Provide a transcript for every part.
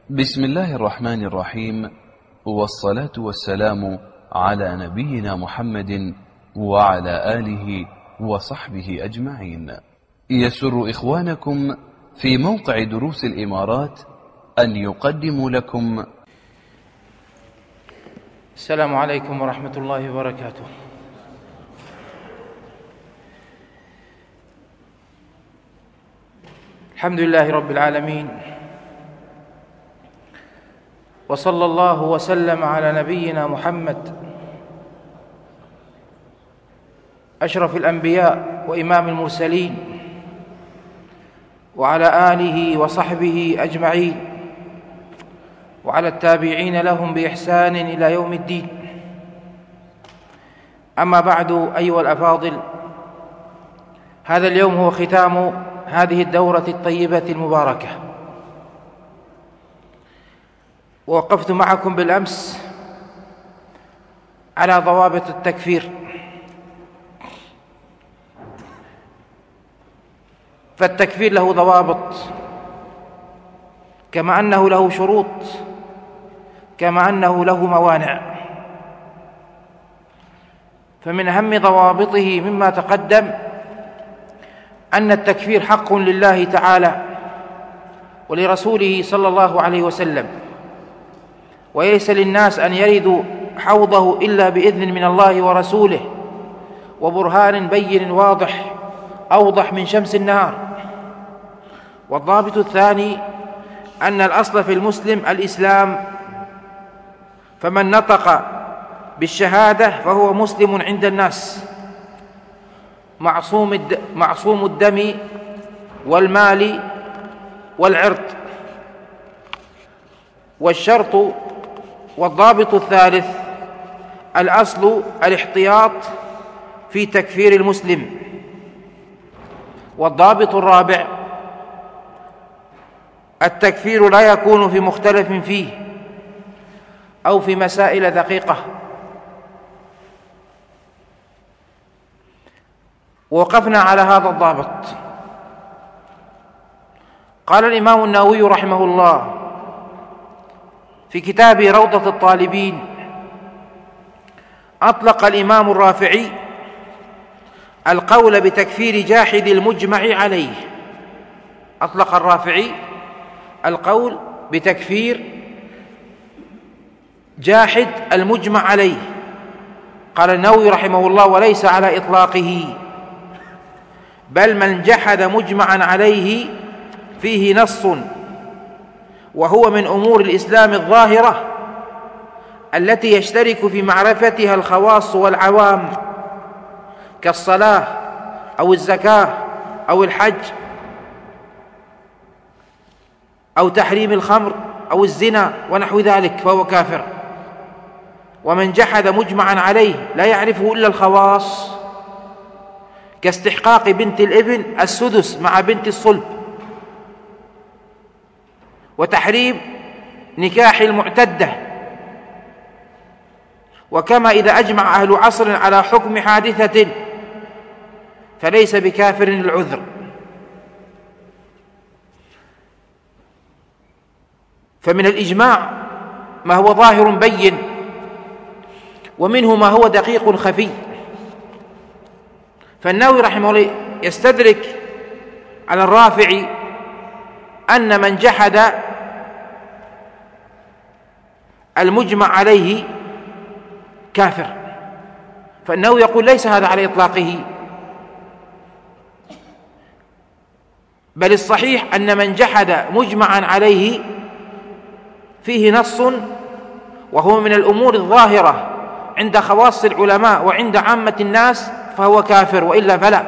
بسم الله الرحمن الرحيم، والصلاة والسلام على نبينا محمد وعلى آله وصحبه أجمعين. يسر إخوانكم في موقع دروس الإمارات أن يقدموا لكم. السلام عليكم ورحمة الله وبركاته. الحمد لله رب العالمين، وصلى الله وسلم على نبينا محمد أشرف الأنبياء وإمام المرسلين، وعلى آله وصحبه أجمعين، وعلى التابعين لهم بإحسان إلى يوم الدين. أما بعد، أيها الأفاضل، هذا اليوم هو ختام هذه الدورة الطيبة المباركة. ووقفت معكم بالأمس على ضوابط التكفير، فالتكفير له ضوابط، كما أنه له شروط، كما أنه له موانع. فمن أهم ضوابطه مما تقدم أن التكفير حق لله تعالى ولرسوله صلى الله عليه وسلم، وليس للناس أن يردوا حوضه إلا بإذن من الله ورسوله وبرهان بين واضح أوضح من شمس النهار. والضابط الثاني أن الأصل في المسلم الإسلام، فمن نطق بالشهادة فهو مسلم عند الناس، معصوم الدم والمال والعرض. والضابط الثالث الأصل الاحتياط في تكفير المسلم. والضابط الرابع التكفير لا يكون في مختلف فيه أو في مسائل دقيقة. ووقفنا على هذا الضابط. قال الإمام النووي رحمه الله في كتاب روضة الطالبين: أطلق الإمام الرافعي القول بتكفير جاحد المجمع عليه. أطلق الرافعي القول بتكفير جاحد المجمع عليه. قال النووي رحمه الله: وليس على إطلاقه، بل من جحد مجمعا عليه فيه نص، وهو من أمور الإسلام الظاهرة التي يشترك في معرفتها الخواص والعوام، كالصلاة أو الزكاة أو الحج أو تحريم الخمر أو الزنا ونحو ذلك، فهو كافر. ومن جحد مجمعا عليه لا يعرفه إلا الخواص، كاستحقاق بنت الابن السدس مع بنت الصلب، وتحريم نكاح المعتدة. وكما إذا أجمع أهل عصر على حكم حادثة فليس بكافر العذر. فمن الإجماع ما هو ظاهر بين، ومنه ما هو دقيق خفي. فالنووي رحمه الله يستدرك على الرافعي أن من جحد المجمع عليه كافر، فالنووي يقول ليس هذا على إطلاقه، بل الصحيح أن من جحد مجمعا عليه فيه نص، وهو من الأمور الظاهرة عند خواص العلماء وعند عامة الناس، فهو كافر، وإلا فلا.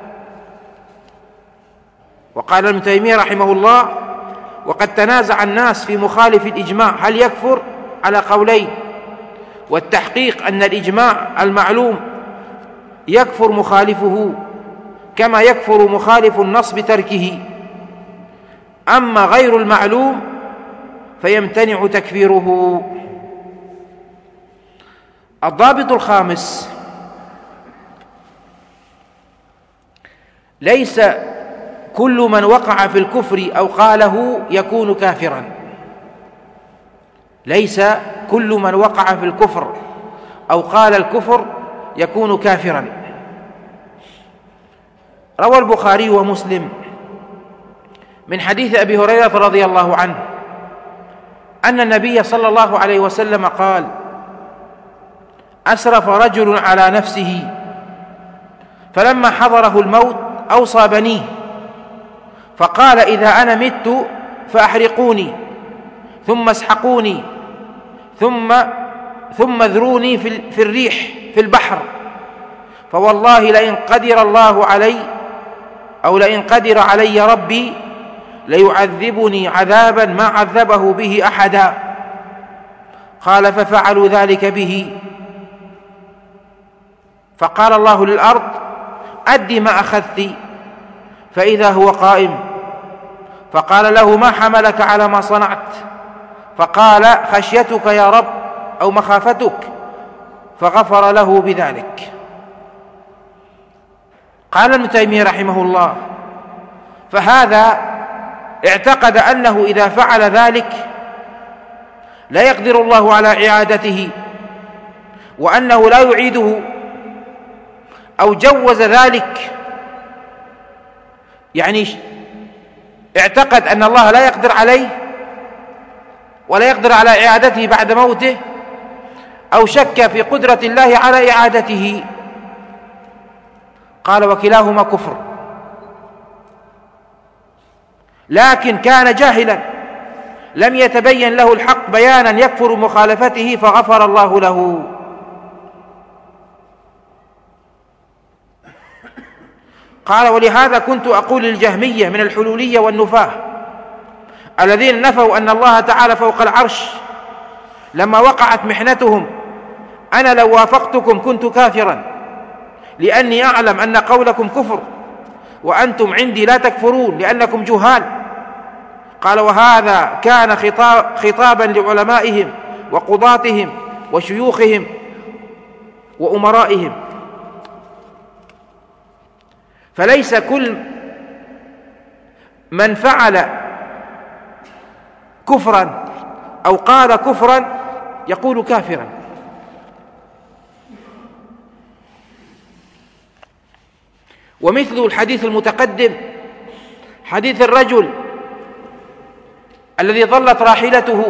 وقال ابن تيمية رحمه الله: وقد تنازع الناس في مخالف الإجماع هل يكفر على قولين، والتحقيق أن الإجماع المعلوم يكفر مخالفه كما يكفر مخالف النص بتركه، أما غير المعلوم فيمتنع تكفيره. الضابط الخامس: ليس كل من وقع في الكفر أو قاله يكون كافرا، ليس كل من وقع في الكفر أو قال الكفر يكون كافرا. روى البخاري ومسلم من حديث أبي هريرة رضي الله عنه أن النبي صلى الله عليه وسلم قال: أسرف رجل على نفسه فلما حضره الموت أوصى بنيه فقال: إذا أنا مت فأحرقوني ثم اسحقوني ثم اذروني في الريح في البحر، فوالله لئن قدر الله علي أو لئن قدر علي ربي ليعذبني عذابا ما عذبه به أحدا. قال: ففعلوا ذلك به، فقال الله للأرض: أد ما أخذت، فإذا هو قائم، فقال له: ما حملك على ما صنعت؟ فقال: خشيتك يا رب أو مخافتك، فغفر له بذلك. قال ابن تيمية رحمه الله: فهذا اعتقد أنه إذا فعل ذلك لا يقدر الله على إعادته، وأنه لا يعيده، أو جوز ذلك، يعني اعتقد أن الله لا يقدر عليه ولا يقدر على إعادته بعد موته، أو شك في قدرة الله على إعادته. قال: وكلاهما كفر، لكن كان جاهلا لم يتبين له الحق بيانا يكفر مخالفته فغفر الله له. قال: ولهذا كنت أقول للجهمية من الحلولية والنفاة الذين نفوا أن الله تعالى فوق العرش لما وقعت محنتهم: أنا لو وافقتكم كنت كافرا، لأني أعلم أن قولكم كفر وأنتم عندي لا تكفرون لأنكم جهال. قال: وهذا كان خطابا لعلمائهم وقضاتهم وشيوخهم وأمرائهم، فليس كل من فعل كفرا أو قال كفرا يقول كافرا. ومثل الحديث المتقدم حديث الرجل الذي ضلت راحلته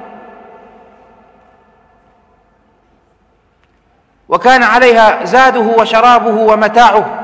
وكان عليها زاده وشرابه ومتاعه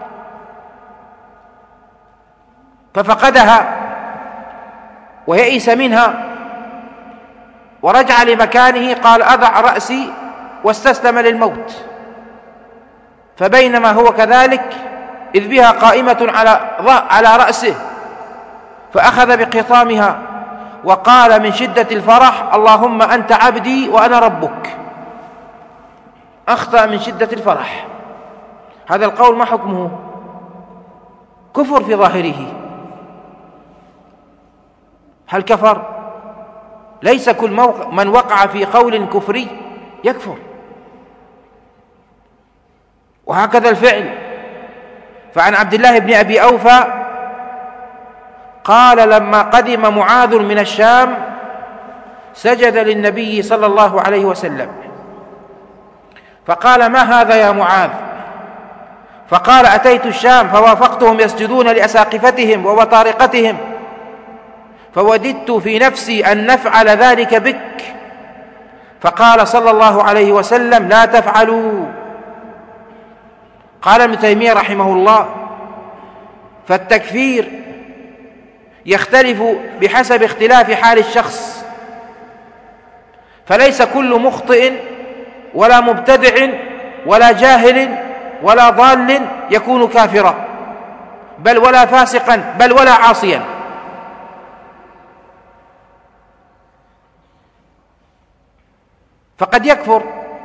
ففقدها ويئس منها ورجع لمكانه، قال: أضع رأسي، واستسلم للموت. فبينما هو كذلك إذ بها قائمة على رأسه، فأخذ بقطامها وقال من شدة الفرح: اللهم أنت عبدي وأنا ربك. أخطأ من شدة الفرح. هذا القول ما حكمه؟ كفر في ظاهره. هل كفر؟ ليس كل من وقع في قول كفري يكفر، وهكذا الفعل. فعن عبد الله بن أبي أوفى قال: لما قدم معاذ من الشام سجد للنبي صلى الله عليه وسلم، فقال: ما هذا يا معاذ؟ فقال: أتيت الشام فوافقتهم يسجدون لأساقفتهم وبطارقتهم، فوددت في نفسي أن نفعل ذلك بك، فقال صلى الله عليه وسلم: لا تفعلوا. قال ابن تيمية رحمه الله: فالتكفير يختلف بحسب اختلاف حال الشخص، فليس كل مخطئ ولا مبتدع ولا جاهل ولا ضال يكون كافرا، بل ولا فاسقا، بل ولا عاصيا. فقد يكفر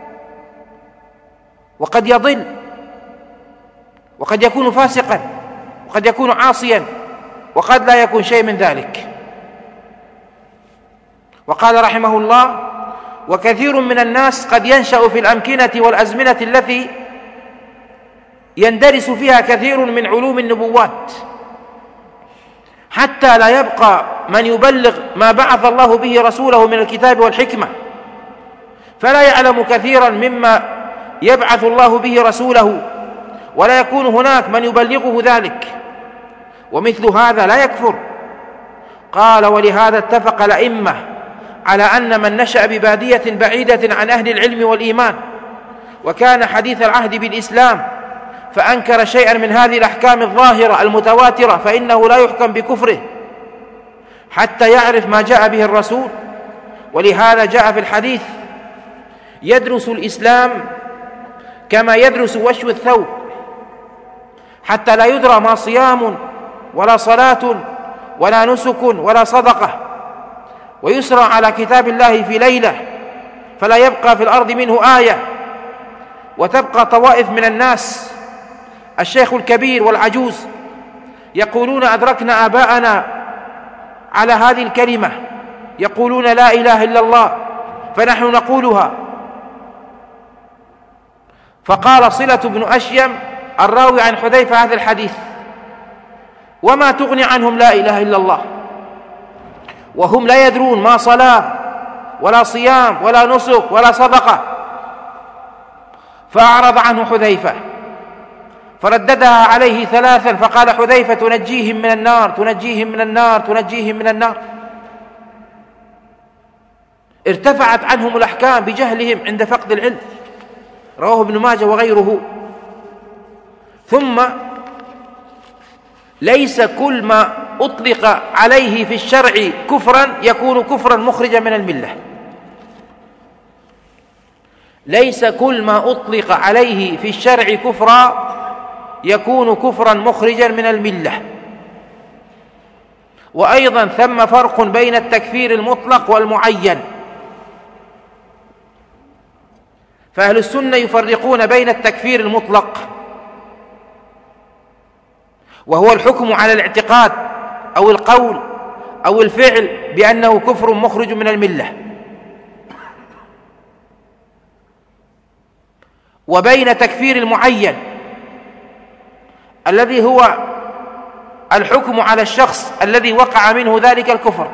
وقد يضل وقد يكون فاسقا وقد يكون عاصيا وقد لا يكون شيء من ذلك. وقال رحمه الله: وكثير من الناس قد ينشأ في الأمكنة والأزمنة التي يندرس فيها كثير من علوم النبوات. حتى لا يبقى من يبلغ ما بعث الله به رسوله من الكتاب والحكمة، فلا يعلم كثيرا مما يبعث الله به رسوله، ولا يكون هناك من يبلغه ذلك، ومثل هذا لا يكفر. قال: ولهذا اتفق الأئمة على أن من نشأ ببادية بعيدة عن أهل العلم والإيمان وكان حديث العهد بالإسلام فأنكر شيئا من هذه الأحكام الظاهرة المتواترة فإنه لا يحكم بكفره حتى يعرف ما جاء به الرسول. ولهذا جاء في الحديث: يدرس الإسلام كما يدرس وشو الثوب، حتى لا يدرى ما صيام ولا صلاة ولا نسك ولا صدقة، ويسرى على كتاب الله في ليلة فلا يبقى في الأرض منه آية، وتبقى طوائف من الناس الشيخ الكبير والعجوز يقولون: أدركنا آباءنا على هذه الكلمة، يقولون لا إله إلا الله فنحن نقولها. فقال صلة بن أشيم الراوي عن حذيفة هذا الحديث: وما تغني عنهم لا إله إلا الله وهم لا يدرون ما صلاة ولا صيام ولا نسك ولا صدقة. فأعرض عنه حذيفة فرددها عليه ثلاثا، فقال حذيفة: تنجيهم من النار، تنجيهم من النار، تنجيهم من النار. ارتفعت عنهم الأحكام بجهلهم عند فقد العلم. رواه ابن ماجه وغيره. ثم ليس كل ما أطلق عليه في الشرع كفرا يكون كفرا مخرجا من الملة. ليس كل ما أطلق عليه في الشرع كفرا يكون كفرا مخرجا من الملة. وأيضا ثم فرق بين التكفير المطلق والمعين، فأهل السنة يفرقون بين التكفير المطلق وهو الحكم على الاعتقاد أو القول أو الفعل بأنه كفر مخرج من الملة، وبين تكفير المعين الذي هو الحكم على الشخص الذي وقع منه ذلك الكفر.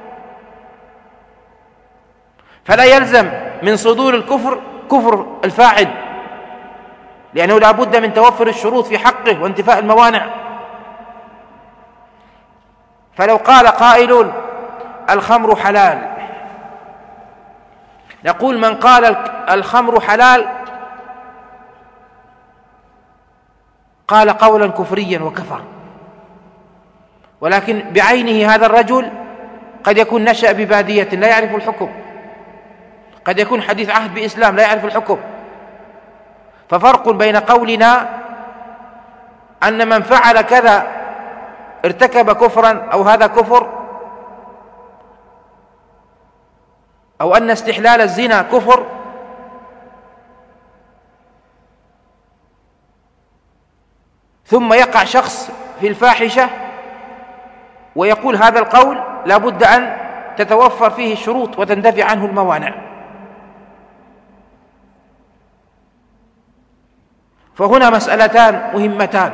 فلا يلزم من صدور الكفر كفر الفاعل، لأنه لا بد من توفر الشروط في حقه وانتفاء الموانع. فلو قال قائل: الخمر حلال، نقول: من قال الخمر حلال قال قولا كفريا وكفر، ولكن بعينه هذا الرجل قد يكون نشأ ببادية لا يعرف الحكم، قد يكون حديث عهد بإسلام لا يعرف الحكم. ففرق بين قولنا أن من فعل كذا ارتكب كفرا أو هذا كفر، أو أن استحلال الزنا كفر، ثم يقع شخص في الفاحشة ويقول هذا القول لا بد أن تتوفر فيه الشروط وتندفع عنه الموانع. فهنا مسألتان مهمتان: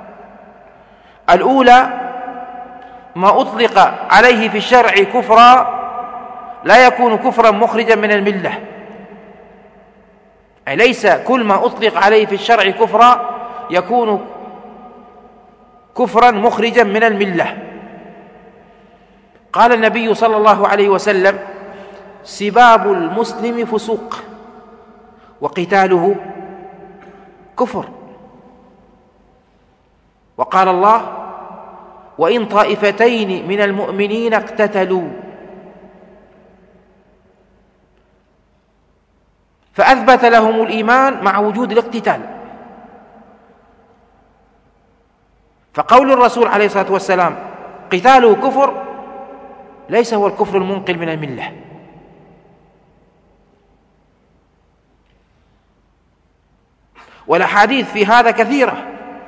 الأولى ما أطلق عليه في الشرع كفرا لا يكون كفرا مخرجا من الملة، أي ليس كل ما أطلق عليه في الشرع كفرا يكون كفرا مخرجا من الملة. قال النبي صلى الله عليه وسلم: سباب المسلم فسوق وقتاله كفر. وقال الله: وإن طائفتين من المؤمنين اقتتلوا. فأثبت لهم الإيمان مع وجود الاقتتال. فقول الرسول عليه الصلاة والسلام قتاله كفر ليس هو الكفر المنقل من الملة. والأحاديث في هذا كثيرة.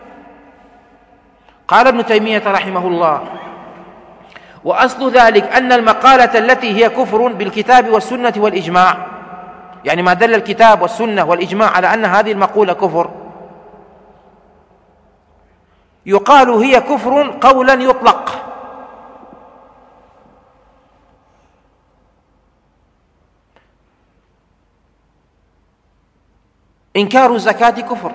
قال ابن تيمية رحمه الله: وأصل ذلك أن المقالة التي هي كفر بالكتاب والسنة والإجماع، يعني ما دل الكتاب والسنة والإجماع على أن هذه المقولة كفر، يقال هي كفر قولا يطلق إنكار الزكاة كفر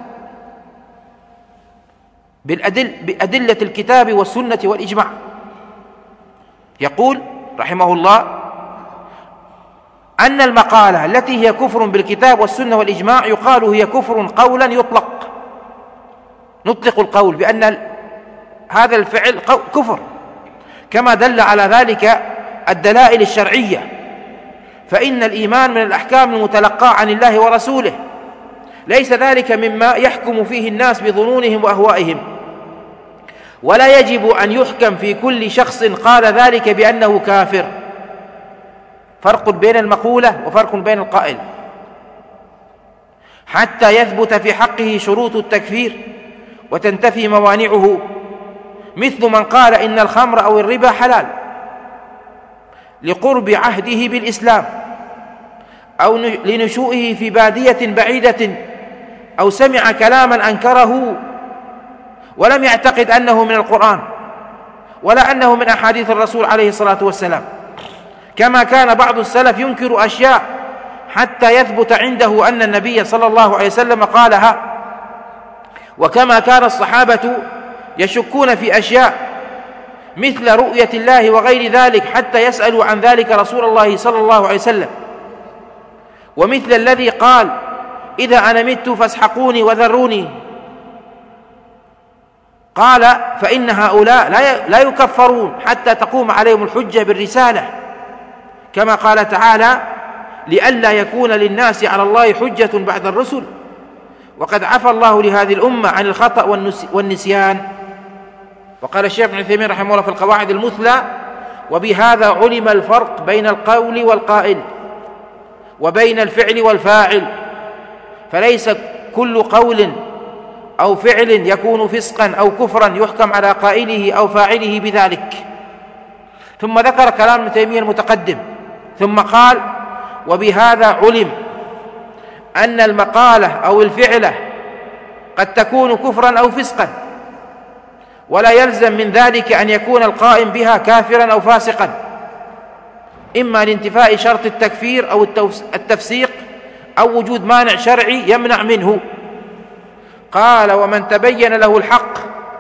بأدلة الكتاب والسنة والإجماع. يقول رحمه الله أن المقالة التي هي كفر بالكتاب والسنة والإجماع يقال هي كفر قولا نطلق القول بأن هذا الفعل كفر، كما دل على ذلك الدلائل الشرعية، فإن الإيمان من الأحكام المتلقاة عن الله ورسوله، ليس ذلك مما يحكم فيه الناس بظنونهم وأهوائهم، ولا يجب أن يحكم في كل شخص قال ذلك بأنه كافر. فرق بين المقولة وفرق بين القائل، حتى يثبت في حقه شروط التكفير وتنتفي موانعه، مثل من قال إن الخمر أو الربا حلال لقرب عهده بالإسلام أو لنشوئه في بادية بعيدة، أو سمع كلاما أنكره ولم يعتقد أنه من القرآن ولا أنه من أحاديث الرسول عليه الصلاة والسلام، كما كان بعض السلف ينكر أشياء حتى يثبت عنده أن النبي صلى الله عليه وسلم قالها، وكما كان الصحابة يشكون في أشياء مثل رؤية الله وغير ذلك حتى يسألوا عن ذلك رسول الله صلى الله عليه وسلم، ومثل الذي قال إذا أنا مت فاسحقوني وذروني، قال فإن هؤلاء لا يكفرون حتى تقوم عليهم الحجة بالرسالة، كما قال تعالى لئلا يكون للناس على الله حجة بعد الرسل، وقد عفى الله لهذه الأمة عن الخطأ والنسيان. وقال الشيخ ابن عثيمين رحمه الله في القواعد المثلى وبهذا علم الفرق بين القول والقائل وبين الفعل والفاعل، فليس كل قول أو فعل يكون فسقا أو كفرا يحكم على قائله أو فاعله بذلك. ثم ذكر كلام ابن تيمية المتقدم ثم قال وبهذا علم أن المقالة أو الفعلة قد تكون كفرا أو فسقا، ولا يلزم من ذلك أن يكون القائم بها كافرا أو فاسقا، إما لانتفاء شرط التكفير أو التفسيق أو وجود مانع شرعي يمنع منه. قال ومن تبين له الحق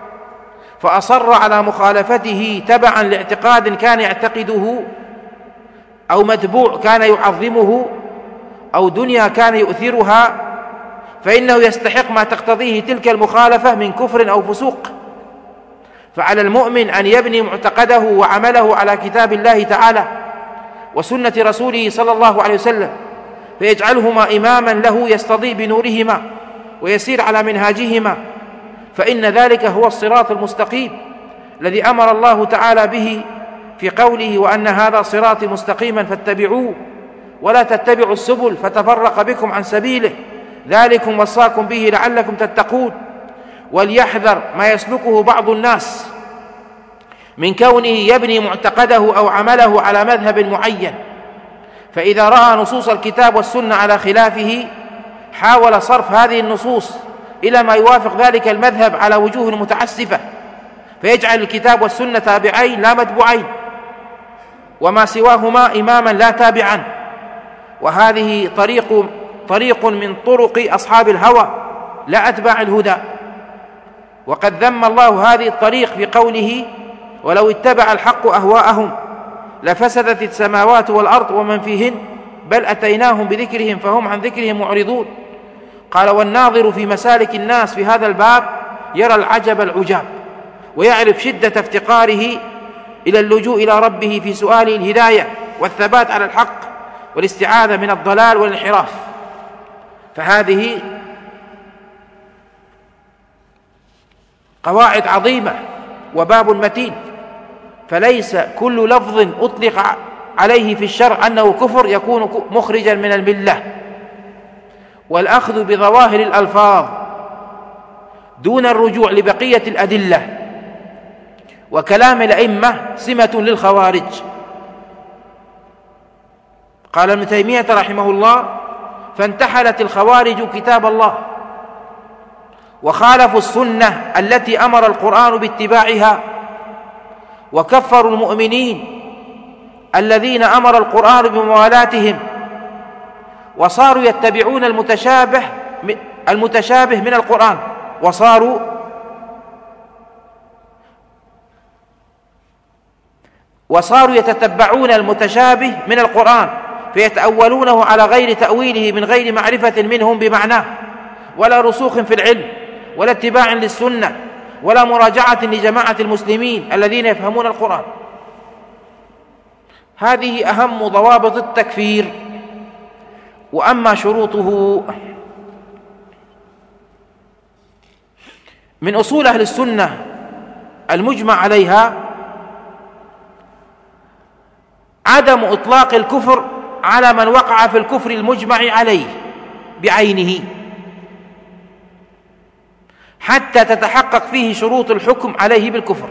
فأصر على مخالفته تبعا لاعتقاد كان يعتقده أو متبوع كان يعظمه أو دنيا كان يؤثرها، فإنه يستحق ما تقتضيه تلك المخالفة من كفر أو فسوق. فعلى المؤمن أن يبني معتقده وعمله على كتاب الله تعالى وسنة رسوله صلى الله عليه وسلم، فيجعلهما إماما له يستضيء بنورهما ويسير على منهاجهما، فإن ذلك هو الصراط المستقيم الذي أمر الله تعالى به في قوله وأن هذا صراطي مستقيما فاتبعوه ولا تتبعوا السبل فتفرق بكم عن سبيله ذلكم وصاكم به لعلكم تتقون. وليحذر ما يسلكه بعض الناس من كونه يبني معتقده أو عمله على مذهب معين، فإذا رأى نصوص الكتاب والسنة على خلافه حاول صرف هذه النصوص إلى ما يوافق ذلك المذهب على وجوه متعسفة، فيجعل الكتاب والسنة تابعين لا متبوعين، وما سواهما إماما لا تابعا، وهذه طريق من طرق أصحاب الهوى لا أتباع الهدى. وقد ذم الله هذه الطريق في قوله ولو اتبع الحق أهواءهم لفسدت السماوات والأرض ومن فيهن بل أتيناهم بذكرهم فهم عن ذكرهم معرضون. قال والناظر في مسالك الناس في هذا الباب يرى العجب العجاب، ويعرف شدة افتقاره إلى اللجوء إلى ربه في سؤاله الهداية والثبات على الحق والاستعاذة من الضلال والانحراف. فهذه قواعد عظيمة وباب متين، فليس كل لفظ أطلق عليه في الشرع أنه كفر يكون مخرجا من الملة، والأخذ بظواهر الألفاظ دون الرجوع لبقية الأدلة وكلام الأئمة سمة للخوارج. قال ابن تيمية رحمه الله فانتحلت الخوارج كتاب الله وخالفوا السنة التي أمر القرآن باتباعها، وكفروا المؤمنين الذين أمر القرآن بموالاتهم، وصاروا يتبعون المتشابه المتشابه من القرآن وصاروا يتتبعون المتشابه من القرآن فيتأولونه على غير تأويله من غير معرفة منهم بمعناه ولا رسوخ في العلم ولا اتباع للسنة ولا مراجعة لجماعة المسلمين الذين يفهمون القرآن. هذه أهم ضوابط التكفير. وأما شروطه، من أصول أهل السنة المجمع عليها عدم إطلاق الكفر على من وقع في الكفر المجمع عليه بعينه حتى تتحقق فيه شروط الحكم عليه بالكفر.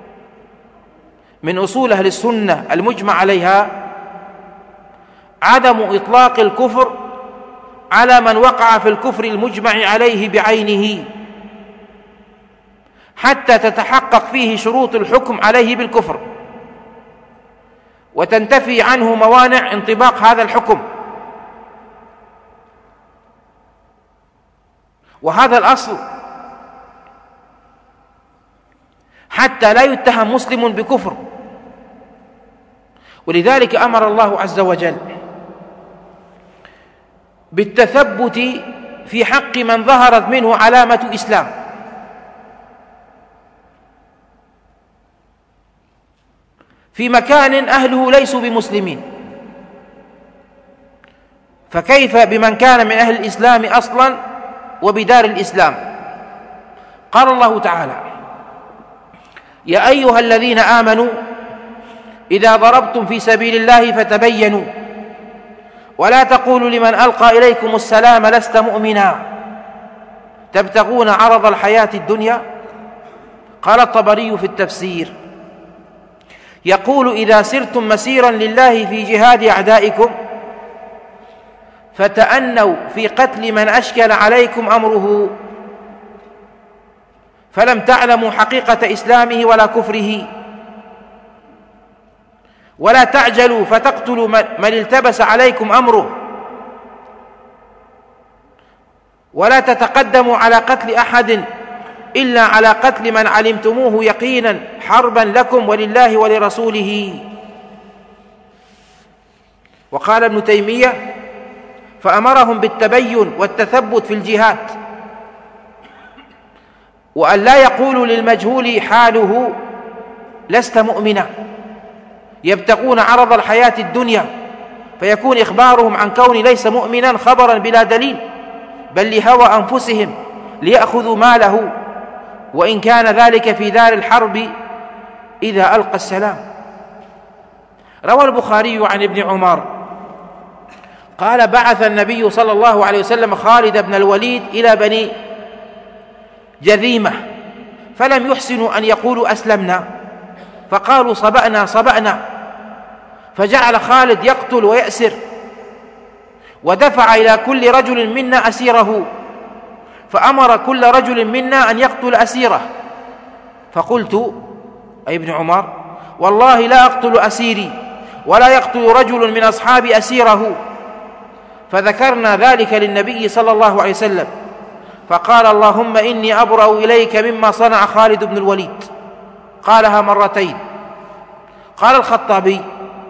من أصول أهل السنة المجمع عليها عدم إطلاق الكفر على من وقع في الكفر المجمع عليه بعينه حتى تتحقق فيه شروط الحكم عليه بالكفر وتنتفي عنه موانع انطباق هذا الحكم. وهذا الأصل حتى لا يتهم مسلم بكفر. ولذلك أمر الله عز وجل بالتثبت في حق من ظهرت منه علامة إسلام، في مكان أهله ليسوا بمسلمين، فكيف بمن كان من أهل الإسلام أصلا وبدار الإسلام؟ قال الله تعالى: يا أيها الذين آمنوا إذا ضربتم في سبيل الله فتبينوا ولا تقولوا لمن ألقى إليكم السلام لست مؤمنا تبتغون عرض الحياة الدنيا. قال الطبري في التفسير: يقول إذا سرتم مسيرا لله في جهاد أعدائكم فتأنوا في قتل من أشكل عليكم أمره فلم تعلموا حقيقة إسلامه ولا كفره ولا تعجلوا فتقتلوا من التبس عليكم أمره ولا تتقدموا على قتل أحد إلا على قتل من علمتموه يقينا حربا لكم ولله ولرسوله. وقال ابن تيمية: فأمرهم بالتبين والتثبت في الجهاد وأن لا يقولوا للمجهول حاله لست مؤمنا يبتغون عرض الحياة الدنيا، فيكون إخبارهم عن كون ليس مؤمنا خبرا بلا دليل بل لهوى أنفسهم ليأخذوا ماله وإن كان ذلك في دار الحرب إذا ألقى السلام. روى البخاري عن ابن عمر قال: بعث النبي صلى الله عليه وسلم خالد بن الوليد إلى بني جذيمة فلم يحسنوا أن يقولوا أسلمنا فقالوا صبأنا صبأنا، فجعل خالد يقتل ويأسر ودفع إلى كل رجل منا أسيره فأمر كل رجل منا أن يقتل أسيره. فقلت أي ابن عمر: والله لا أقتل أسيري ولا يقتل رجل من أصحابي أسيره. فذكرنا ذلك للنبي صلى الله عليه وسلم فقال: اللهم إني أبرأ إليك مما صنع خالد بن الوليد. قالها مرتين. قال الخطابي: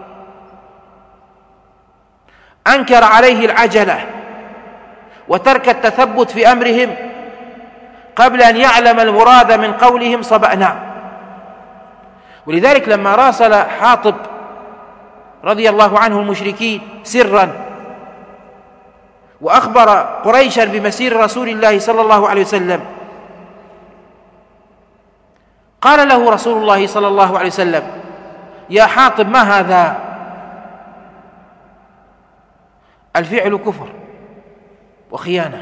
أنكر عليه العجلة وترك التثبت في أمرهم قبل أن يعلم المراد من قولهم صبأنا. ولذلك لما راسل حاطب رضي الله عنه المشركين سرا وأخبر قريشا بمسير رسول الله صلى الله عليه وسلم قال له رسول الله صلى الله عليه وسلم: يا حاطب ما هذا؟ الفعل كفر وخيانة،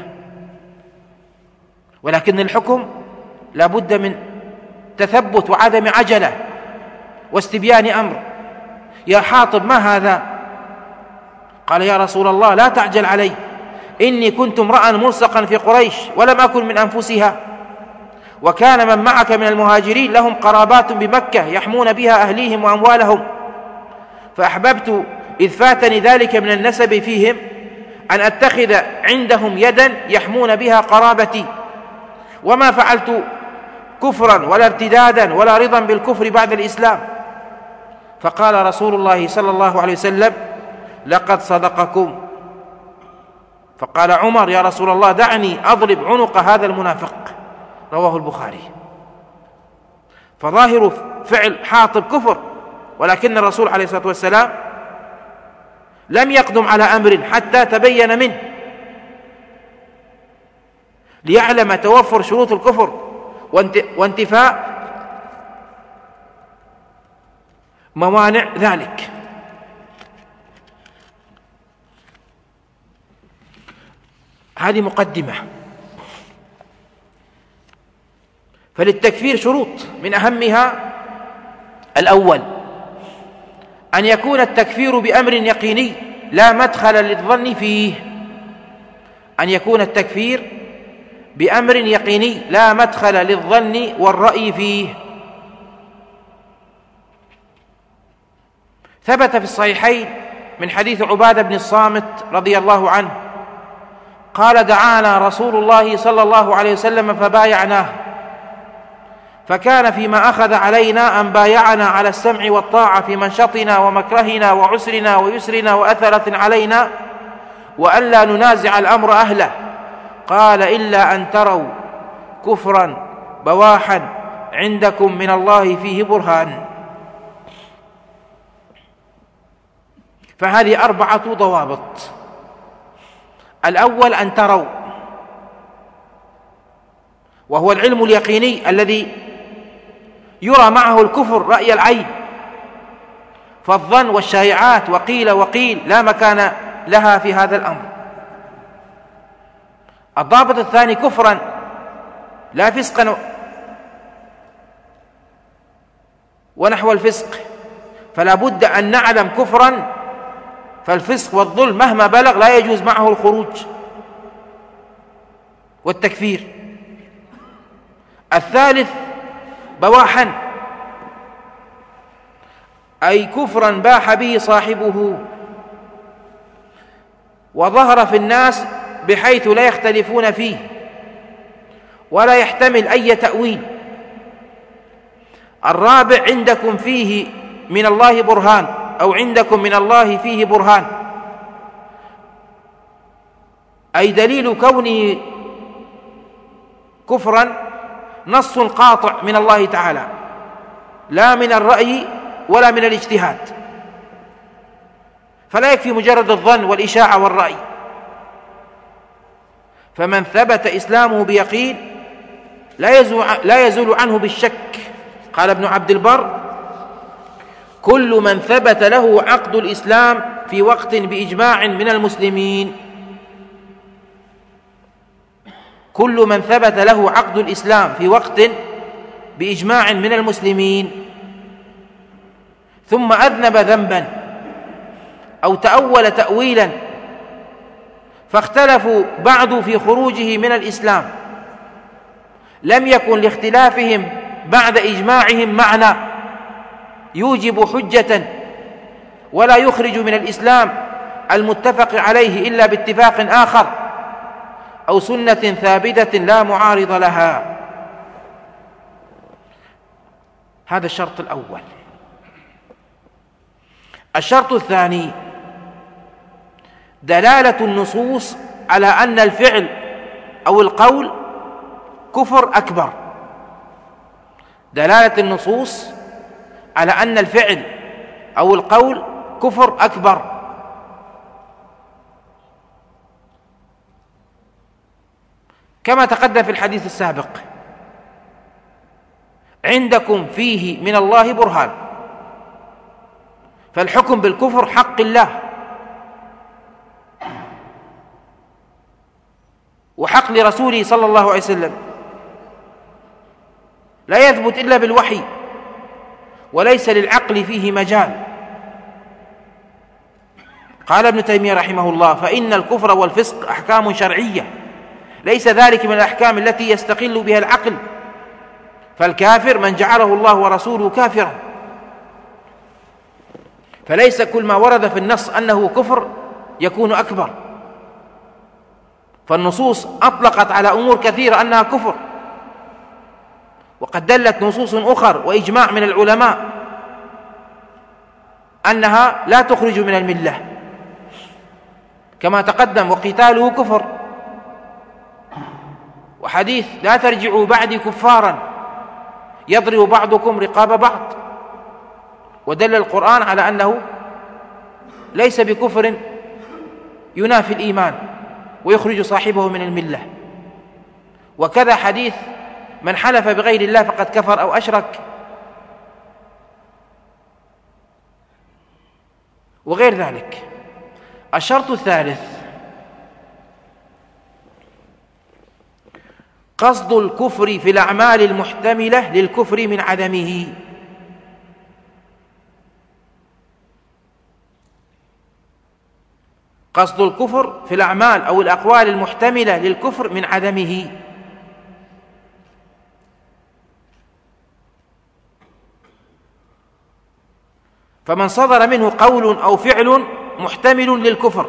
ولكن الحكم لا بد من تثبت وعدم عجلة واستبيان أمر. يا حاطب ما هذا؟ قال: يا رسول الله لا تعجل علي، إني كنت امرأ ملصقا في قريش ولم أكن من أنفسها، وكان من معك من المهاجرين لهم قرابات بمكة يحمون بها أهليهم وأموالهم، فأحببت إذ فاتني ذلك من النسب فيهم أن أتخذ عندهم يدا يحمون بها قرابتي، وما فعلت كفرا ولا ارتدادا ولا رضا بالكفر بعد الإسلام. فقال رسول الله صلى الله عليه وسلم: لقد صدقكم. فقال عمر: يا رسول الله دعني أضرب عنق هذا المنافق. رواه البخاري. فظاهر فعل حاطب كفر، ولكن الرسول عليه الصلاة والسلام لم يقدم على أمر حتى تبين منه، ليعلم توفر شروط الكفر وانتفاء موانع ذلك. هذه مقدمة. فللتكفير شروط، من أهمها الأول أن يكون التكفير بأمر يقيني لا مدخل للظن فيه. أن يكون التكفير بأمر يقيني لا مدخل للظن والرأي فيه. ثبت في الصحيحين من حديث عبادة بن الصامت رضي الله عنه قال: دعانا رسول الله صلى الله عليه وسلم فبايعناه، فكان فيما أخذ علينا أن بايعنا على السمع والطاعة في منشطنا ومكرهنا وعسرنا ويسرنا وأثرة علينا، وأن لا ننازع الأمر أهله. قال: إلا أن تروا كفرا بواحا عندكم من الله فيه برهان. فهذه 4 ضوابط. الأول أن تروا، وهو العلم اليقيني الذي يرى معه الكفر رأي العين، فالظن والشائعات وقيل لا مكان لها في هذا الأمر. الضابط الثاني كفرا لا فسقا ونحو الفسق، فلا بد أن نعلم كفرا، فالفسق والظلم مهما بلغ لا يجوز معه الخروج والتكفير. الثالث بواحا، أي كفرا باح به صاحبه وظهر في الناس بحيث لا يختلفون فيه ولا يحتمل أي تأويل. الرابع عندكم فيه من الله برهان، أو عندكم من الله فيه برهان، أي دليل كونه كفرا نص قاطع من الله تعالى، لا من الرأي ولا من الاجتهاد. فلا يكفي مجرد الظن والإشاعة والرأي. فمن ثبت إسلامه بيقين لا يزول عنه بالشك. قال ابن عبد البر: كل من ثبت له عقد الإسلام في وقت بإجماع من المسلمين. كل من ثبت له عقد الإسلام في وقت بإجماع من المسلمين ثم أذنب ذنبا أو تأول تأويلا فاختلفوا بعد في خروجه من الإسلام، لم يكن لاختلافهم بعد إجماعهم معنى يوجب حجة ولا يخرج من الإسلام المتفق عليه إلا باتفاق آخر أو سنة ثابتة لا معارض لها. هذا الشرط الأول. الشرط الثاني دلالة النصوص على أن الفعل أو القول كفر أكبر. دلالة النصوص على أن الفعل أو القول كفر أكبر. كما تقدم في الحديث السابق: عندكم فيه من الله برهان. فالحكم بالكفر حق الله وحق لرسوله صلى الله عليه وسلم، لا يثبت إلا بالوحي وليس للعقل فيه مجال. قال ابن تيمية رحمه الله: فإن الكفر والفسق أحكام شرعية، ليس ذلك من الأحكام التي يستقل بها العقل، فالكافر من جعله الله ورسوله كافرا. فليس كل ما ورد في النص أنه كفر يكون أكبر، فالنصوص أطلقت على أمور كثيرة أنها كفر، وقد دلت نصوص أخر وإجماع من العلماء أنها لا تخرج من الملة، كما تقدم وقتاله كفر، وحديث لا ترجعوا بعدي كفارا يضرب بعضكم رقاب بعض، ودل القرآن على أنه ليس بكفر ينافي الإيمان ويخرج صاحبه من الملة. وكذا حديث من حلف بغير الله فقد كفر أو أشرك، وغير ذلك. الشرط الثالث قصد الكفر في الأعمال المحتملة للكفر من عدمه. قصد الكفر في الأعمال أو الأقوال المحتملة للكفر من عدمه. فمن صدر منه قول أو فعل محتمل للكفر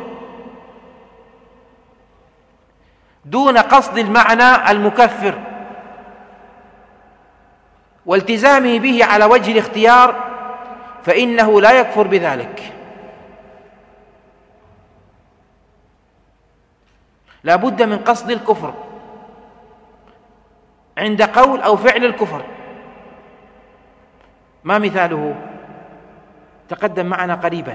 دون قصد المعنى المكفر والتزامه به على وجه الاختيار فإنه لا يكفر بذلك. لا بد من قصد الكفر عند قول أو فعل الكفر. ما مثاله؟ تقدم معنا قريبا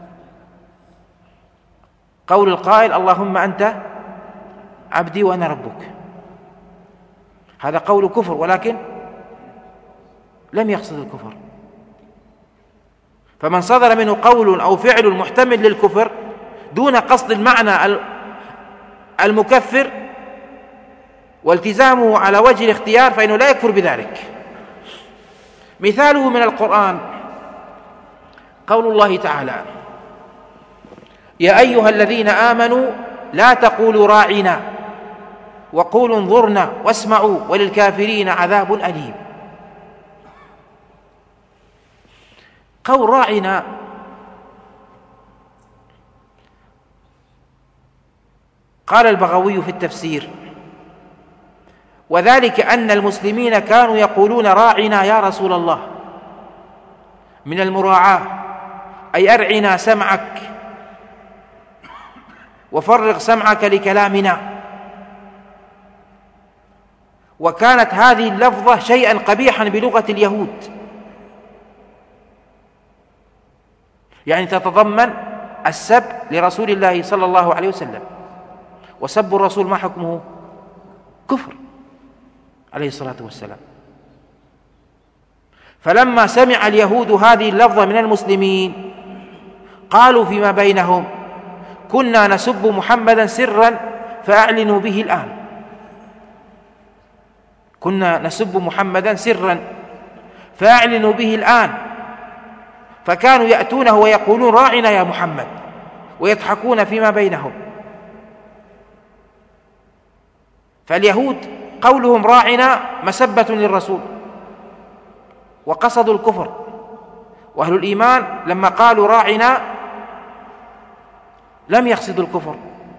قول القائل اللهم أنت عبدي وأنا ربك، هذا قول كفر ولكن لم يقصد الكفر. فمن صدر منه قول أو فعل محتمل للكفر دون قصد المعنى المكفر والتزامه على وجه الاختيار فإنه لا يكفر بذلك. مثاله من القرآن قول الله تعالى يا أيها الذين آمنوا لا تقولوا راعنا وقولوا انظرنا واسمعوا وللكافرين عذاب أليم. قول راعنا قال البغوي في التفسير وذلك أن المسلمين كانوا يقولون راعنا يا رسول الله من المراعاة، أي أرعنا سمعك وفرغ سمعك لكلامنا. وكانت هذه اللفظة شيئا قبيحا بلغة اليهود، يعني تتضمن السب لرسول الله صلى الله عليه وسلم، وسب الرسول ما حكمه؟ كفر عليه الصلاة والسلام. فلما سمع اليهود هذه اللفظة من المسلمين قالوا فيما بينهم كنا نسب محمدا سرا فأعلنوا به الآن. كنا نسب محمدا سرا فأعلنوا به الآن. فكانوا يأتونه ويقولون راعنا يا محمد ويضحكون فيما بينهم. فاليهود قولهم راعنا مسبة للرسول وقصدوا الكفر، وأهل الإيمان لما قالوا راعنا لم يقصدوا الكفر،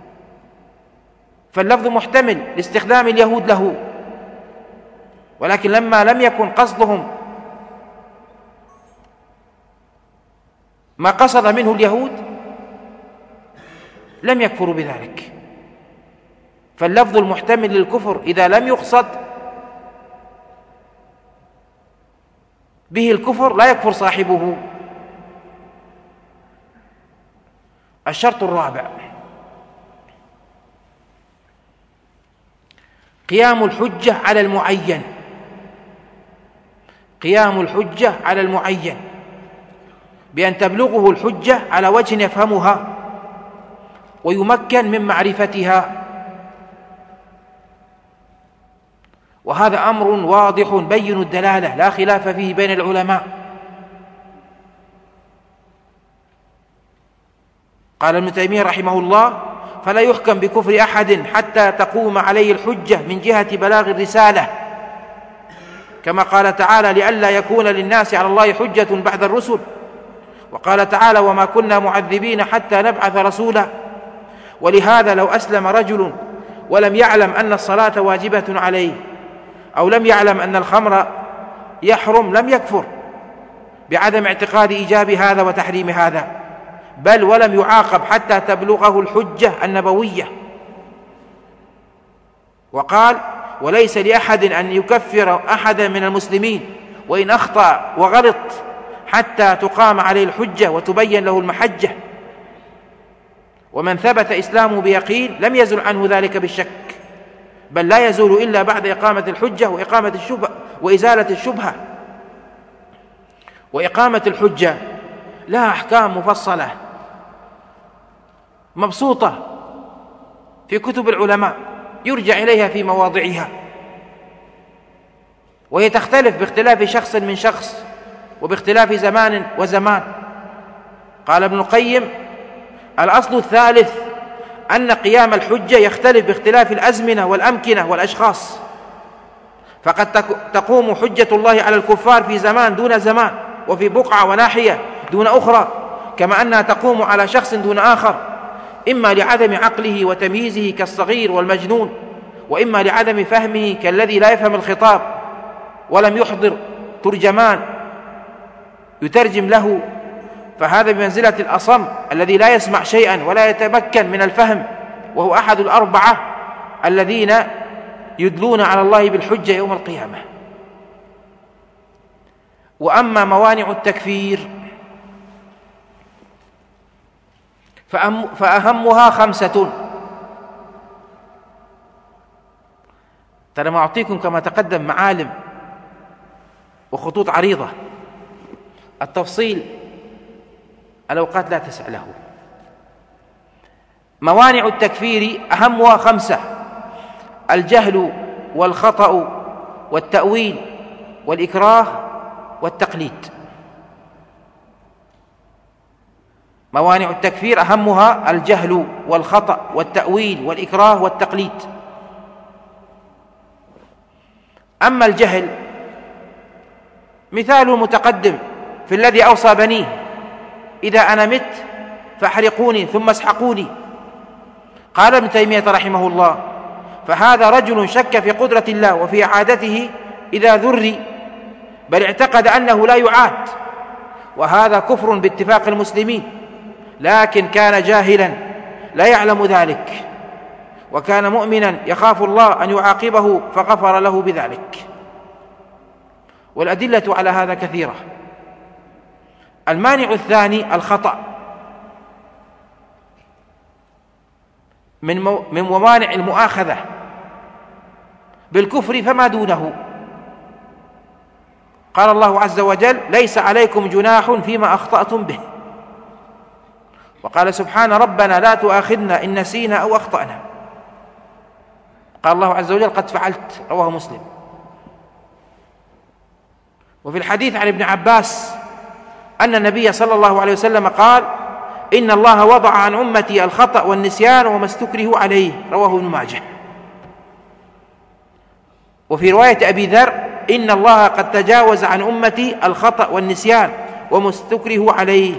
فاللفظ محتمل لاستخدام اليهود له، ولكن لما لم يكن قصدهم ما قصد منه اليهود لم يكفروا بذلك. فاللفظ المحتمل للكفر إذا لم يقصد به الكفر لا يكفر صاحبه. الشرط الرابع قيام الحجة على المعين. قيام الحجة على المعين بأن تبلغه الحجة على وجه يفهمها ويمكن من معرفتها، وهذا أمر واضح بين الدلالة لا خلاف فيه بين العلماء. قال ابن تيمية رحمه الله فلا يحكم بكفر أحد حتى تقوم عليه الحجة من جهة بلاغ الرسالة، كما قال تعالى لئلا يكون للناس على الله حجة بعد الرسل، وقال تعالى وما كنا معذبين حتى نبعث رسولا. ولهذا لو أسلم رجل ولم يعلم أن الصلاة واجبة عليه، أو لم يعلم أن الخمر يحرم، لم يكفر بعدم اعتقاد إيجاب هذا وتحريم هذا، بل ولم يعاقب حتى تبلغه الحجة النبوية. وقال: وليس لأحد أن يكفر أحدا من المسلمين وإن أخطأ وغلط حتى تقام عليه الحجة وتبين له المحجة. ومن ثبت إسلامه بيقين لم يزل عنه ذلك بالشك، بل لا يزول إلا بعد إقامة الحجة وإقامة الشبهة وإزالة الشبهة. وإقامة الحجة لها أحكام مفصلة مبسوطة في كتب العلماء يرجع إليها في مواضعها، وهي تختلف باختلاف شخص من شخص وباختلاف زمان وزمان. قال ابن القيم: الأصل الثالث أن قيام الحجة يختلف باختلاف الأزمنة والأمكنة والأشخاص، فقد تقوم حجة الله على الكفار في زمان دون زمان، وفي بقعة وناحية دون أخرى، كما أنها تقوم على شخص دون آخر، إما لعدم عقله وتمييزه كالصغير والمجنون، وإما لعدم فهمه كالذي لا يفهم الخطاب ولم يحضر ترجمان يترجم له، فهذا بمنزلة الأصم الذي لا يسمع شيئا ولا يتمكن من الفهم، وهو أحد الأربعة الذين يدلون على الله بالحجة يوم القيامة. وأما موانع التكفير فأهمها 5. ترى ما أعطيكم كما تقدم معالم وخطوط عريضة، التفصيل الأوقات لا تسع له. موانع التكفير أهمها 5: الجهل والخطأ والتأويل والإكراه والتقليد. موانع التكفير أهمها الجهل والخطأ والتأويل والإكراه والتقليد. أما الجهل مثال متقدم في الذي أوصى بنيه: إذا أنا مت فاحرقوني ثم اسحقوني. قال ابن تيمية رحمه الله: فهذا رجل شك في قدرة الله وفي إعادته إذا ذري، بل اعتقد أنه لا يعاد، وهذا كفر باتفاق المسلمين، لكن كان جاهلا لا يعلم ذلك، وكان مؤمنا يخاف الله أن يعاقبه فغفر له بذلك. والأدلة على هذا كثيرة. المانع الثاني الخطأ، من موانع المؤاخذة بالكفر فما دونه. قال الله عز وجل: ليس عليكم جناح فيما أخطأتم به. وقال سبحانه: ربنا لا تؤاخذنا إن نسينا أو أخطأنا. قال الله عز وجل: قد فعلت. رواه مسلم. وفي الحديث عن ابن عباس أن النبي صلى الله عليه وسلم قال: إن الله وضع عن أمتي الخطأ والنسيان وما استكرهوا عليه. رواه ابن ماجه. وفي رواية أبي ذر: إن الله قد تجاوز عن أمتي الخطأ والنسيان وما استكرهوا عليه.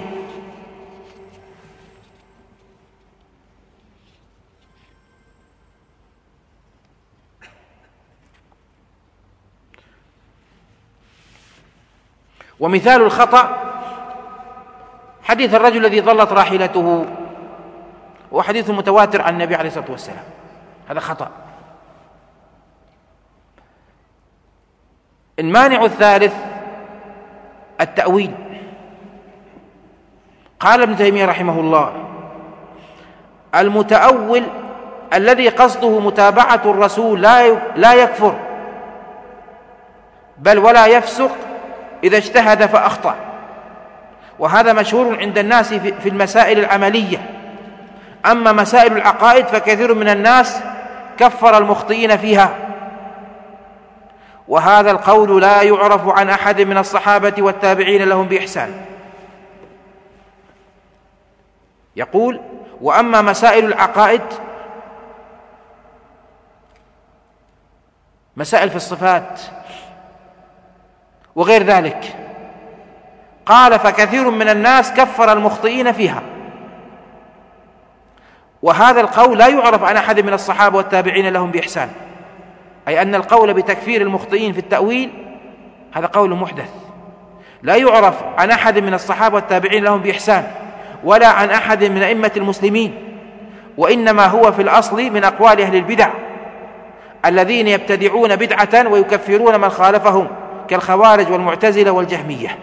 ومثال الخطأ حديث الرجل الذي ضلت راحلته، وحديث متواتر عن النبي عليه الصلاة والسلام، هذا خطأ. المانع الثالث التأويل. قال ابن تيمية رحمه الله: المتأول الذي قصده متابعة الرسول لا يكفر، بل ولا يفسق إذا اجتهد فأخطأ. وهذا مشهور عند الناس في المسائل العملية. أما مسائل العقائد فكثير من الناس كفر المخطئين فيها، وهذا القول لا يعرف عن أحد من الصحابة والتابعين لهم بإحسان. يقول: وأما مسائل العقائد، مسائل في الصفات وغير ذلك، قال: فكثير من الناس كفر المخطئين فيها، وهذا القول لا يعرف عن أحد من الصحابة والتابعين لهم بإحسان، أي أن القول بتكفير المخطئين في التأويل هذا قول محدث، لا يعرف عن أحد من الصحابة والتابعين لهم بإحسان ولا عن أحد من أئمة المسلمين، وإنما هو في الأصل من أقوال أهل البدع الذين يبتدعون بدعة ويكفرون من خالفهم كالخوارج والمعتزلة والجهمية.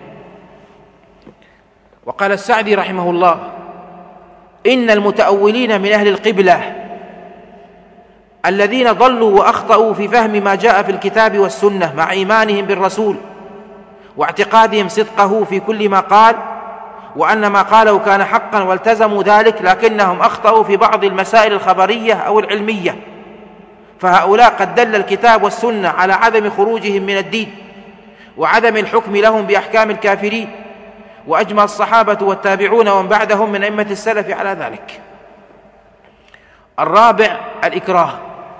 وقال السعدي رحمه الله: إن المتأولين من أهل القبلة الذين ضلوا وأخطأوا في فهم ما جاء في الكتاب والسنة مع إيمانهم بالرسول واعتقادهم صدقه في كل ما قال، وأن ما قاله كان حقا والتزموا ذلك، لكنهم أخطأوا في بعض المسائل الخبرية أو العلمية، فهؤلاء قد دل الكتاب والسنة على عدم خروجهم من الدين وعدم الحكم لهم بأحكام الكافرين، وأجمع الصحابة والتابعون ومن بعدهم من أئمة السلف على ذلك. الرابع: الإكراه.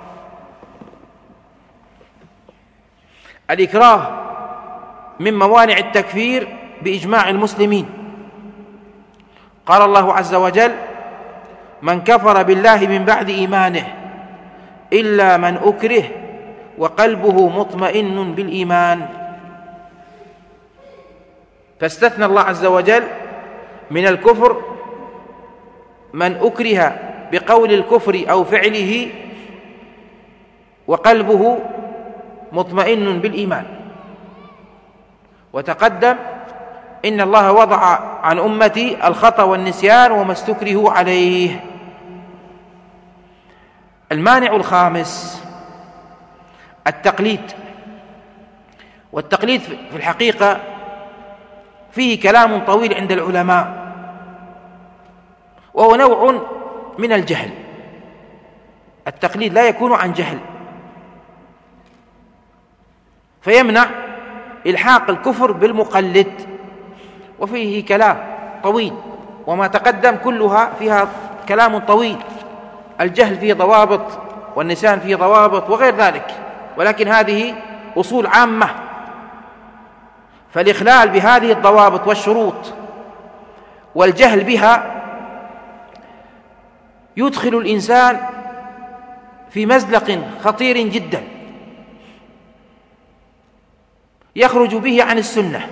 الإكراه من موانع التكفير بإجماع المسلمين. قال الله عز وجل: من كفر بالله من بعد إيمانه إلا من أكره وقلبه مطمئن بالإيمان. فاستثنى الله عز وجل من الكفر من أكره بقول الكفر أو فعله وقلبه مطمئن بالإيمان. وتقدم إن الله وضع عن أمتي الخطأ والنسيان وما استكرهوا عليه. المانع الخامس: التقليد. والتقليد في الحقيقة فيه كلام طويل عند العلماء، وهو نوع من الجهل. التقليد لا يكون عن جهل، فيمنع إلحاق الكفر بالمقلد، وفيه كلام طويل، وما تقدم كلها فيها كلام طويل. الجهل فيه ضوابط والنسيان فيه ضوابط وغير ذلك، ولكن هذه أصول عامة، فالإخلال بهذه الضوابط والشروط والجهل بها يدخل الإنسان في مزلق خطير جدا يخرج به عن السنة.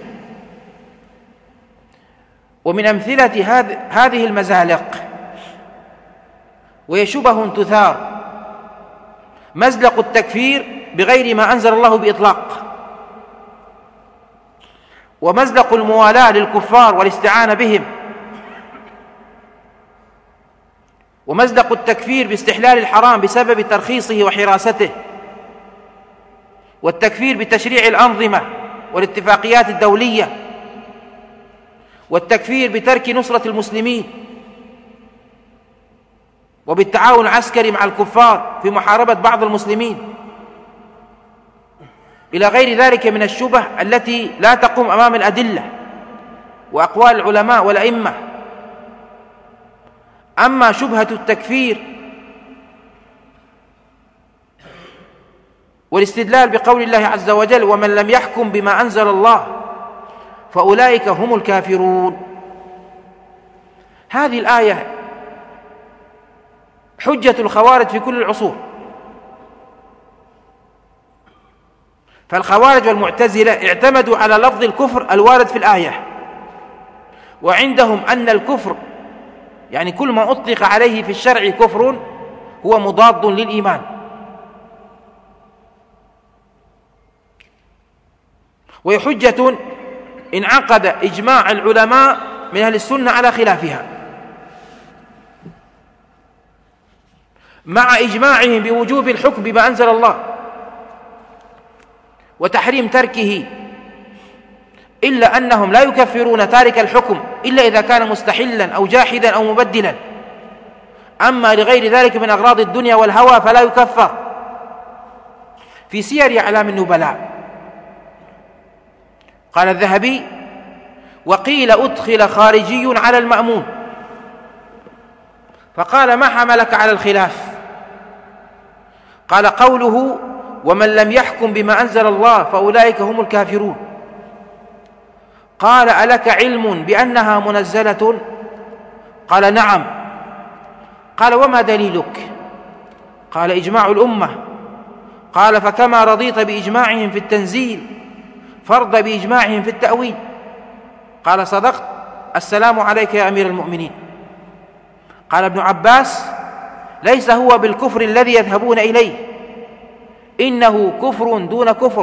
ومن أمثلة هذه المزالق وهي شبه تثار مزلق التكفير بغير ما أنزل الله بإطلاق، ومزلق الموالاة للكفار والاستعانة بهم، ومزلق التكفير باستحلال الحرام بسبب ترخيصه وحراسته، والتكفير بتشريع الأنظمة والاتفاقيات الدولية، والتكفير بترك نصرة المسلمين، وبالتعاون العسكري مع الكفار في محاربة بعض المسلمين، إلى غير ذلك من الشبه التي لا تقوم أمام الأدلة وأقوال العلماء والأئمة. أما شبهة التكفير والاستدلال بقول الله عز وجل: ومن لم يحكم بما أنزل الله فأولئك هم الكافرون، هذه الآية حجة الخوارج في كل العصور. فالخوارج والمعتزلة اعتمدوا على لفظ الكفر الوارد في الآية، وعندهم أن الكفر يعني كل ما أطلق عليه في الشرع كفر هو مضاد للإيمان. وهي حجة انعقد إجماع العلماء من أهل السنة على خلافها، مع إجماعهم بوجوب الحكم بما أنزل الله وتحريم تركه، إلا أنهم لا يكفرون تارك الحكم إلا إذا كان مستحلا أو جاحدا أو مبدلا. أما لغير ذلك من أغراض الدنيا والهوى فلا يكفر. في سير أعلام النبلاء قال الذهبي: وقيل أدخل خارجي على المأمون، فقال: ما حملك على الخلاف؟ قال: قوله: ومن لم يحكم بما أنزل الله فأولئك هم الكافرون. قال: ألك علم بأنها منزلة؟ قال: نعم. قال: وما دليلك؟ قال: إجماع الأمة. قال: فكما رضيت بإجماعهم في التنزيل فارض بإجماعهم في التأويل. قال: صدقت، السلام عليك يا أمير المؤمنين. قال ابن عباس: ليس هو بالكفر الذي يذهبون إليه، إنه كفر دون كفر.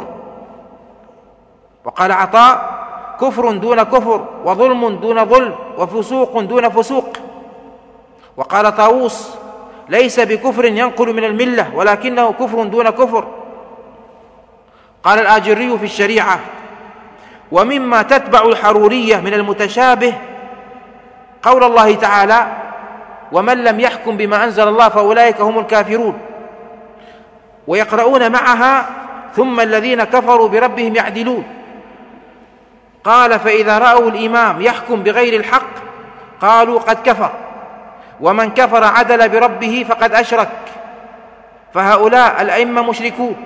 وقال عطاء: كفر دون كفر، وظلم دون ظلم، وفسوق دون فسوق. وقال طاووس: ليس بكفر ينقل من الملة، ولكنه كفر دون كفر. قال الآجري في الشريعة: ومما تتبع الحرورية من المتشابه قول الله تعالى: ومن لم يحكم بما أنزل الله فأولئك هم الكافرون، ويقرؤون معها: ثم الذين كفروا بربهم يعدلون. قال: فإذا رأوا الإمام يحكم بغير الحق قالوا قد كفر، ومن كفر عدل بربه فقد أشرك، فهؤلاء الأئمة مشركون،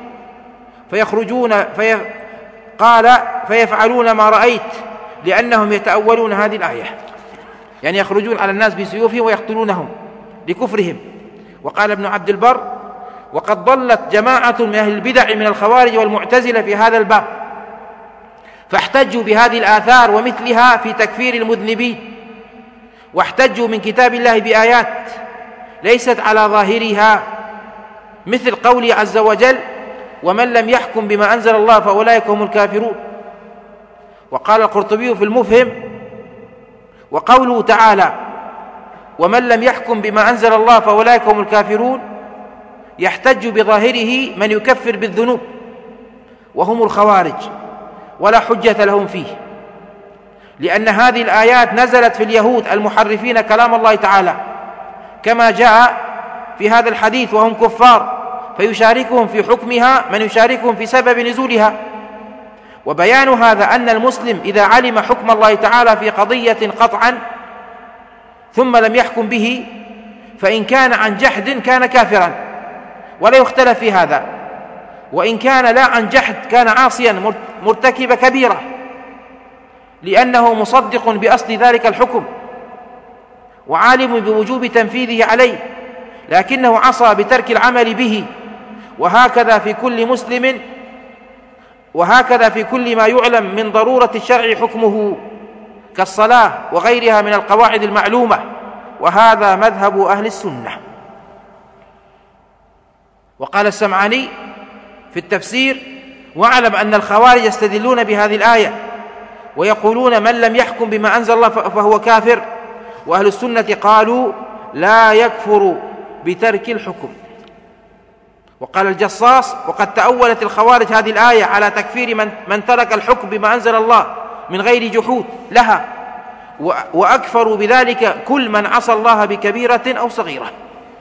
فيفعلون ما رأيت، لأنهم يتأولون هذه الآية، يعني يخرجون على الناس بسيوفهم ويقتلونهم لكفرهم. وقال ابن عبد البر: وقد ضلت جماعة من أهل البدع من الخوارج والمعتزلة في هذا الباب، فاحتجوا بهذه الآثار ومثلها في تكفير المذنبين، واحتجوا من كتاب الله بآيات ليست على ظاهرها، مثل قوله عز وجل: ومن لم يحكم بما أنزل الله فأولئك هم الكافرون. وقال القرطبي في المفهم: وقوله تعالى: ومن لم يحكم بما أنزل الله فأولئك هم الكافرون، يحتج بظاهره من يكفر بالذنوب وهم الخوارج، ولا حجة لهم فيه، لأن هذه الآيات نزلت في اليهود المحرفين كلام الله تعالى، كما جاء في هذا الحديث: وهم كفار، فيشاركهم في حكمها من يشاركهم في سبب نزولها. وبيان هذا أن المسلم إذا علم حكم الله تعالى في قضية قطعا ثم لم يحكم به، فإن كان عن جحد كان كافرا ولا يختلف في هذا، وإن كان لا عن جحد كان عاصيا مرتكب كبيرة، لأنه مصدق بأصل ذلك الحكم وعالم بوجوب تنفيذه عليه، لكنه عصى بترك العمل به. وهكذا في كل مسلم، وهكذا في كل ما يعلم من ضرورة الشرع حكمه، كالصلاة وغيرها من القواعد المعلومة، وهذا مذهب أهل السنة. وقال السمعاني في التفسير: واعلم أن الخوارج يستدلون بهذه الآية ويقولون من لم يحكم بما أنزل الله فهو كافر، وأهل السنة قالوا لا يكفر بترك الحكم. وقال الجصاص: وقد تأولت الخوارج هذه الآية على تكفير من ترك الحكم بما أنزل الله من غير جحود لها، وأكفروا بذلك كل من عصى الله بكبيرة أو صغيرة.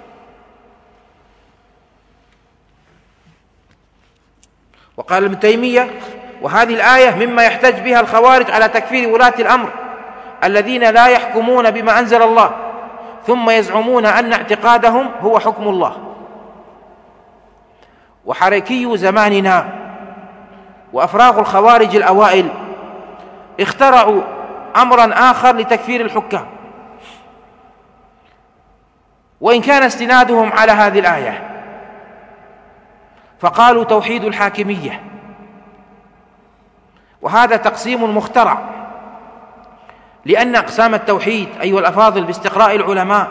وقال ابن تيمية: وهذه الآية مما يحتج بها الخوارج على تكفير ولاة الأمر الذين لا يحكمون بما أنزل الله ثم يزعمون أن اعتقادهم هو حكم الله. وحركي زماننا وأفراغ الخوارج الأوائل اخترعوا أمرا آخر لتكفير الحكام، وإن كان استنادهم على هذه الآية، فقالوا توحيد الحاكمية، وهذا تقسيم مخترع، لأن أقسام التوحيد أيها الأفاضل باستقراء العلماء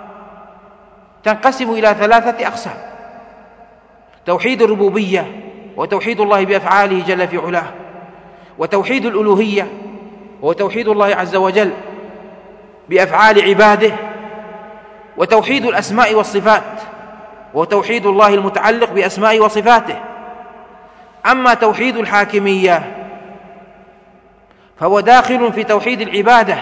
تنقسم إلى 3 أقسام: توحيد الربوبية، وتوحيد الله بأفعاله جل في علاه، وتوحيد الألوهية، وتوحيد الله عز وجل بأفعال عباده، وتوحيد الأسماء والصفات، وتوحيد الله المتعلق بأسمائه وصفاته. أما توحيد الحاكمية فهو داخل في توحيد العبادة،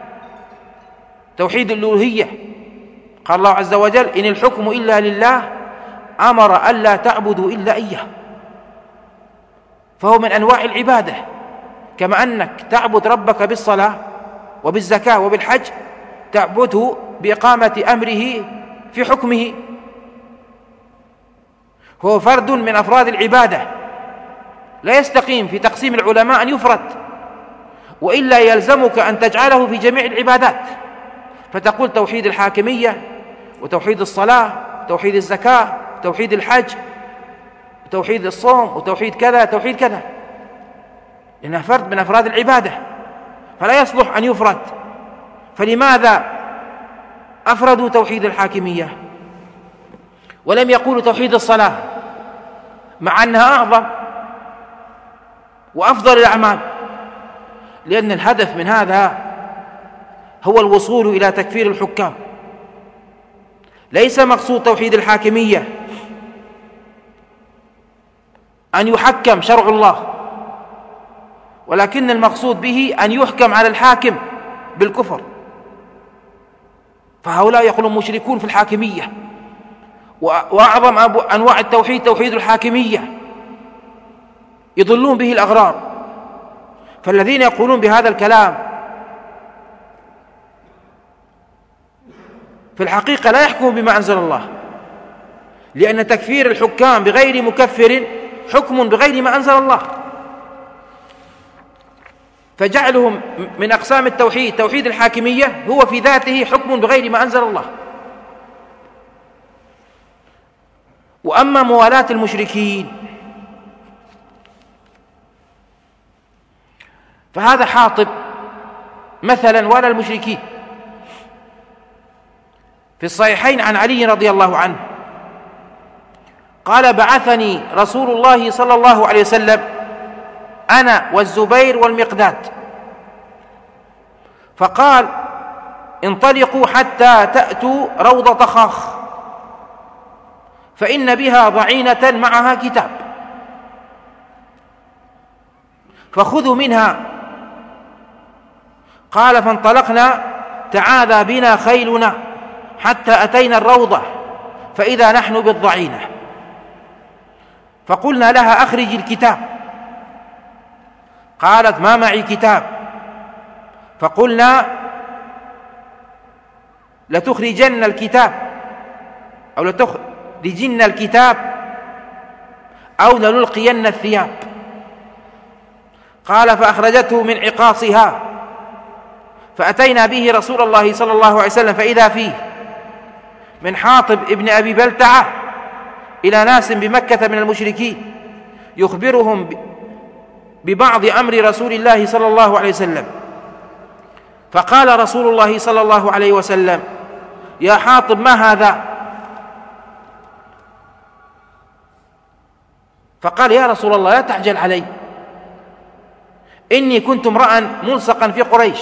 توحيد الألوهية. قال الله عز وجل: إن الحكم إلا لله أمر ألا تعبدوا إلا إياه، فهو من أنواع العبادة، كما أنك تعبد ربك بالصلاة وبالزكاة وبالحج، تعبده بإقامة أمره في حكمه، هو فرد من أفراد العبادة، لا يستقيم في تقسيم العلماء أن يفرد، وإلا يلزمك أن تجعله في جميع العبادات، فتقول توحيد الحاكمية وتوحيد الصلاة، توحيد الزكاة، توحيد الحج، توحيد الصوم، وتوحيد كذا توحيد كذا، لأنها فرد من أفراد العبادة فلا يصلح أن يفرد. فلماذا أفردوا توحيد الحاكمية ولم يقولوا توحيد الصلاة مع أنها أعظم وأفضل الأعمال؟ لأن الهدف من هذا هو الوصول إلى تكفير الحكام. ليس مقصود توحيد الحاكمية أن يحكم شرع الله، ولكن المقصود به أن يحكم على الحاكم بالكفر. فهؤلاء يقولون مشركون في الحاكمية، وأعظم أنواع التوحيد توحيد الحاكمية، يضلون به الأغرار. فالذين يقولون بهذا الكلام في الحقيقة لا يحكمون بما أنزل الله، لأن تكفير الحكام بغير مكفر حكم بغير ما أنزل الله. فجعلهم من أقسام التوحيد توحيد الحاكمية هو في ذاته حكم بغير ما أنزل الله. وأما موالاة المشركين فهذا حاطب مثلا والى المشركين. في الصحيحين عن علي رضي الله عنه قال: بعثني رسول الله صلى الله عليه وسلم أنا والزبير والمقداد، فقال: انطلقوا حتى تأتوا روضة خاخ، فإن بها ضعينة معها كتاب، فخذوا منها. قال: فانطلقنا تعاذى بنا خيلنا حتى أتينا الروضة، فإذا نحن بالضعينة، فقلنا لها: أخرج الكتاب. قالت: ما معي كتاب. فقلنا: لتخرجن الكتاب أو لتخرجن الكتاب أو لنلقين الثياب. قال: فأخرجته من عقاصها، فأتينا به رسول الله صلى الله عليه وسلم، فإذا فيه من حاطب ابن أبي بلتعة إلى ناس بمكة من المشركين يخبرهم ببعض أمر رسول الله صلى الله عليه وسلم. فقال رسول الله صلى الله عليه وسلم: يا حاطب، ما هذا؟ فقال: يا رسول الله لا تعجل علي، إني كنت امرأ ملصقا في قريش،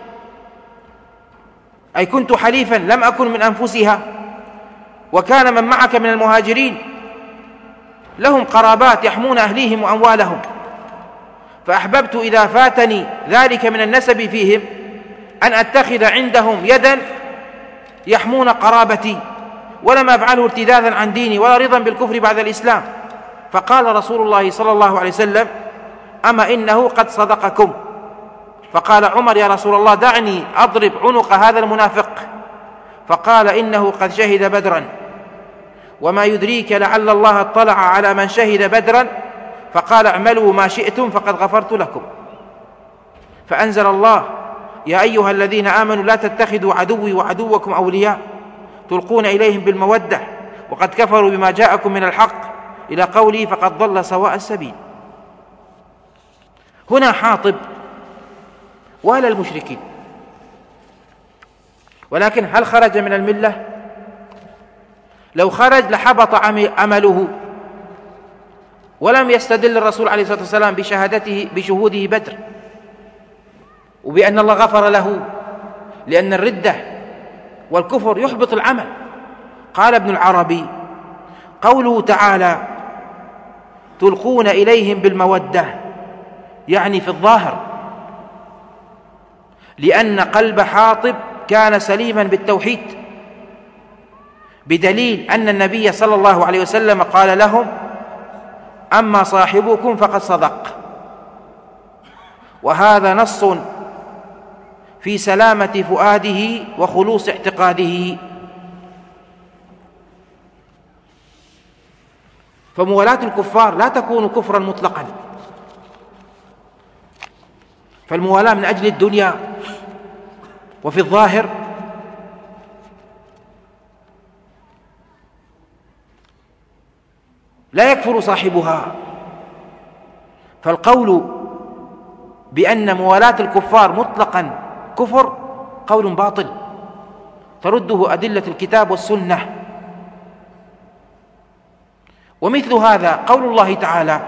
أي كنت حليفا لم أكن من أنفسها، وكان من معك من المهاجرين لهم قرابات يحمون أهليهم وأموالهم، فأحببت إذا فاتني ذلك من النسب فيهم أن أتخذ عندهم يدا يحمون قرابتي، ولم أفعله ارتدادا عن ديني ولا رضا بالكفر بعد الإسلام. فقال رسول الله صلى الله عليه وسلم: أما إنه قد صدقكم. فقال عمر: يا رسول الله دعني أضرب عنق هذا المنافق. فقال: إنه قد شهد بدرا، وما يدريك لعل الله اطلع على من شهد بدرا. فقال: اعملوا ما شئتم فقد غفرت لكم. فأنزل الله: يا أيها الذين آمنوا لا تتخذوا عدوي وعدوكم أولياء تلقون إليهم بالمودة وقد كفروا بما جاءكم من الحق، إلى قوله: فقد ضل سواء السبيل. هنا حاطب والى المشركين، ولكن هل خرج من الملة؟ لو خرج لحبط عمله، ولم يستدل الرسول عليه الصلاة والسلام بشهوده بدر وبأن الله غفر له، لأن الردة والكفر يحبط العمل. قال ابن العربي: قوله تعالى: تلقون إليهم بالمودة، يعني في الظاهر، لأن قلب حاطب كان سليما بالتوحيد، بدليل أن النبي صلى الله عليه وسلم قال لهم: أما صاحبكم فقد صدق. وهذا نص في سلامة فؤاده وخلوص اعتقاده. فموالاة الكفار لا تكون كفرا مطلقا، فالموالاة من أجل الدنيا وفي الظاهر لا يكفر صاحبها. فالقول بأن موالاة الكفار مطلقا كفر قول باطل ترده أدلة الكتاب والسنة. ومثل هذا قول الله تعالى: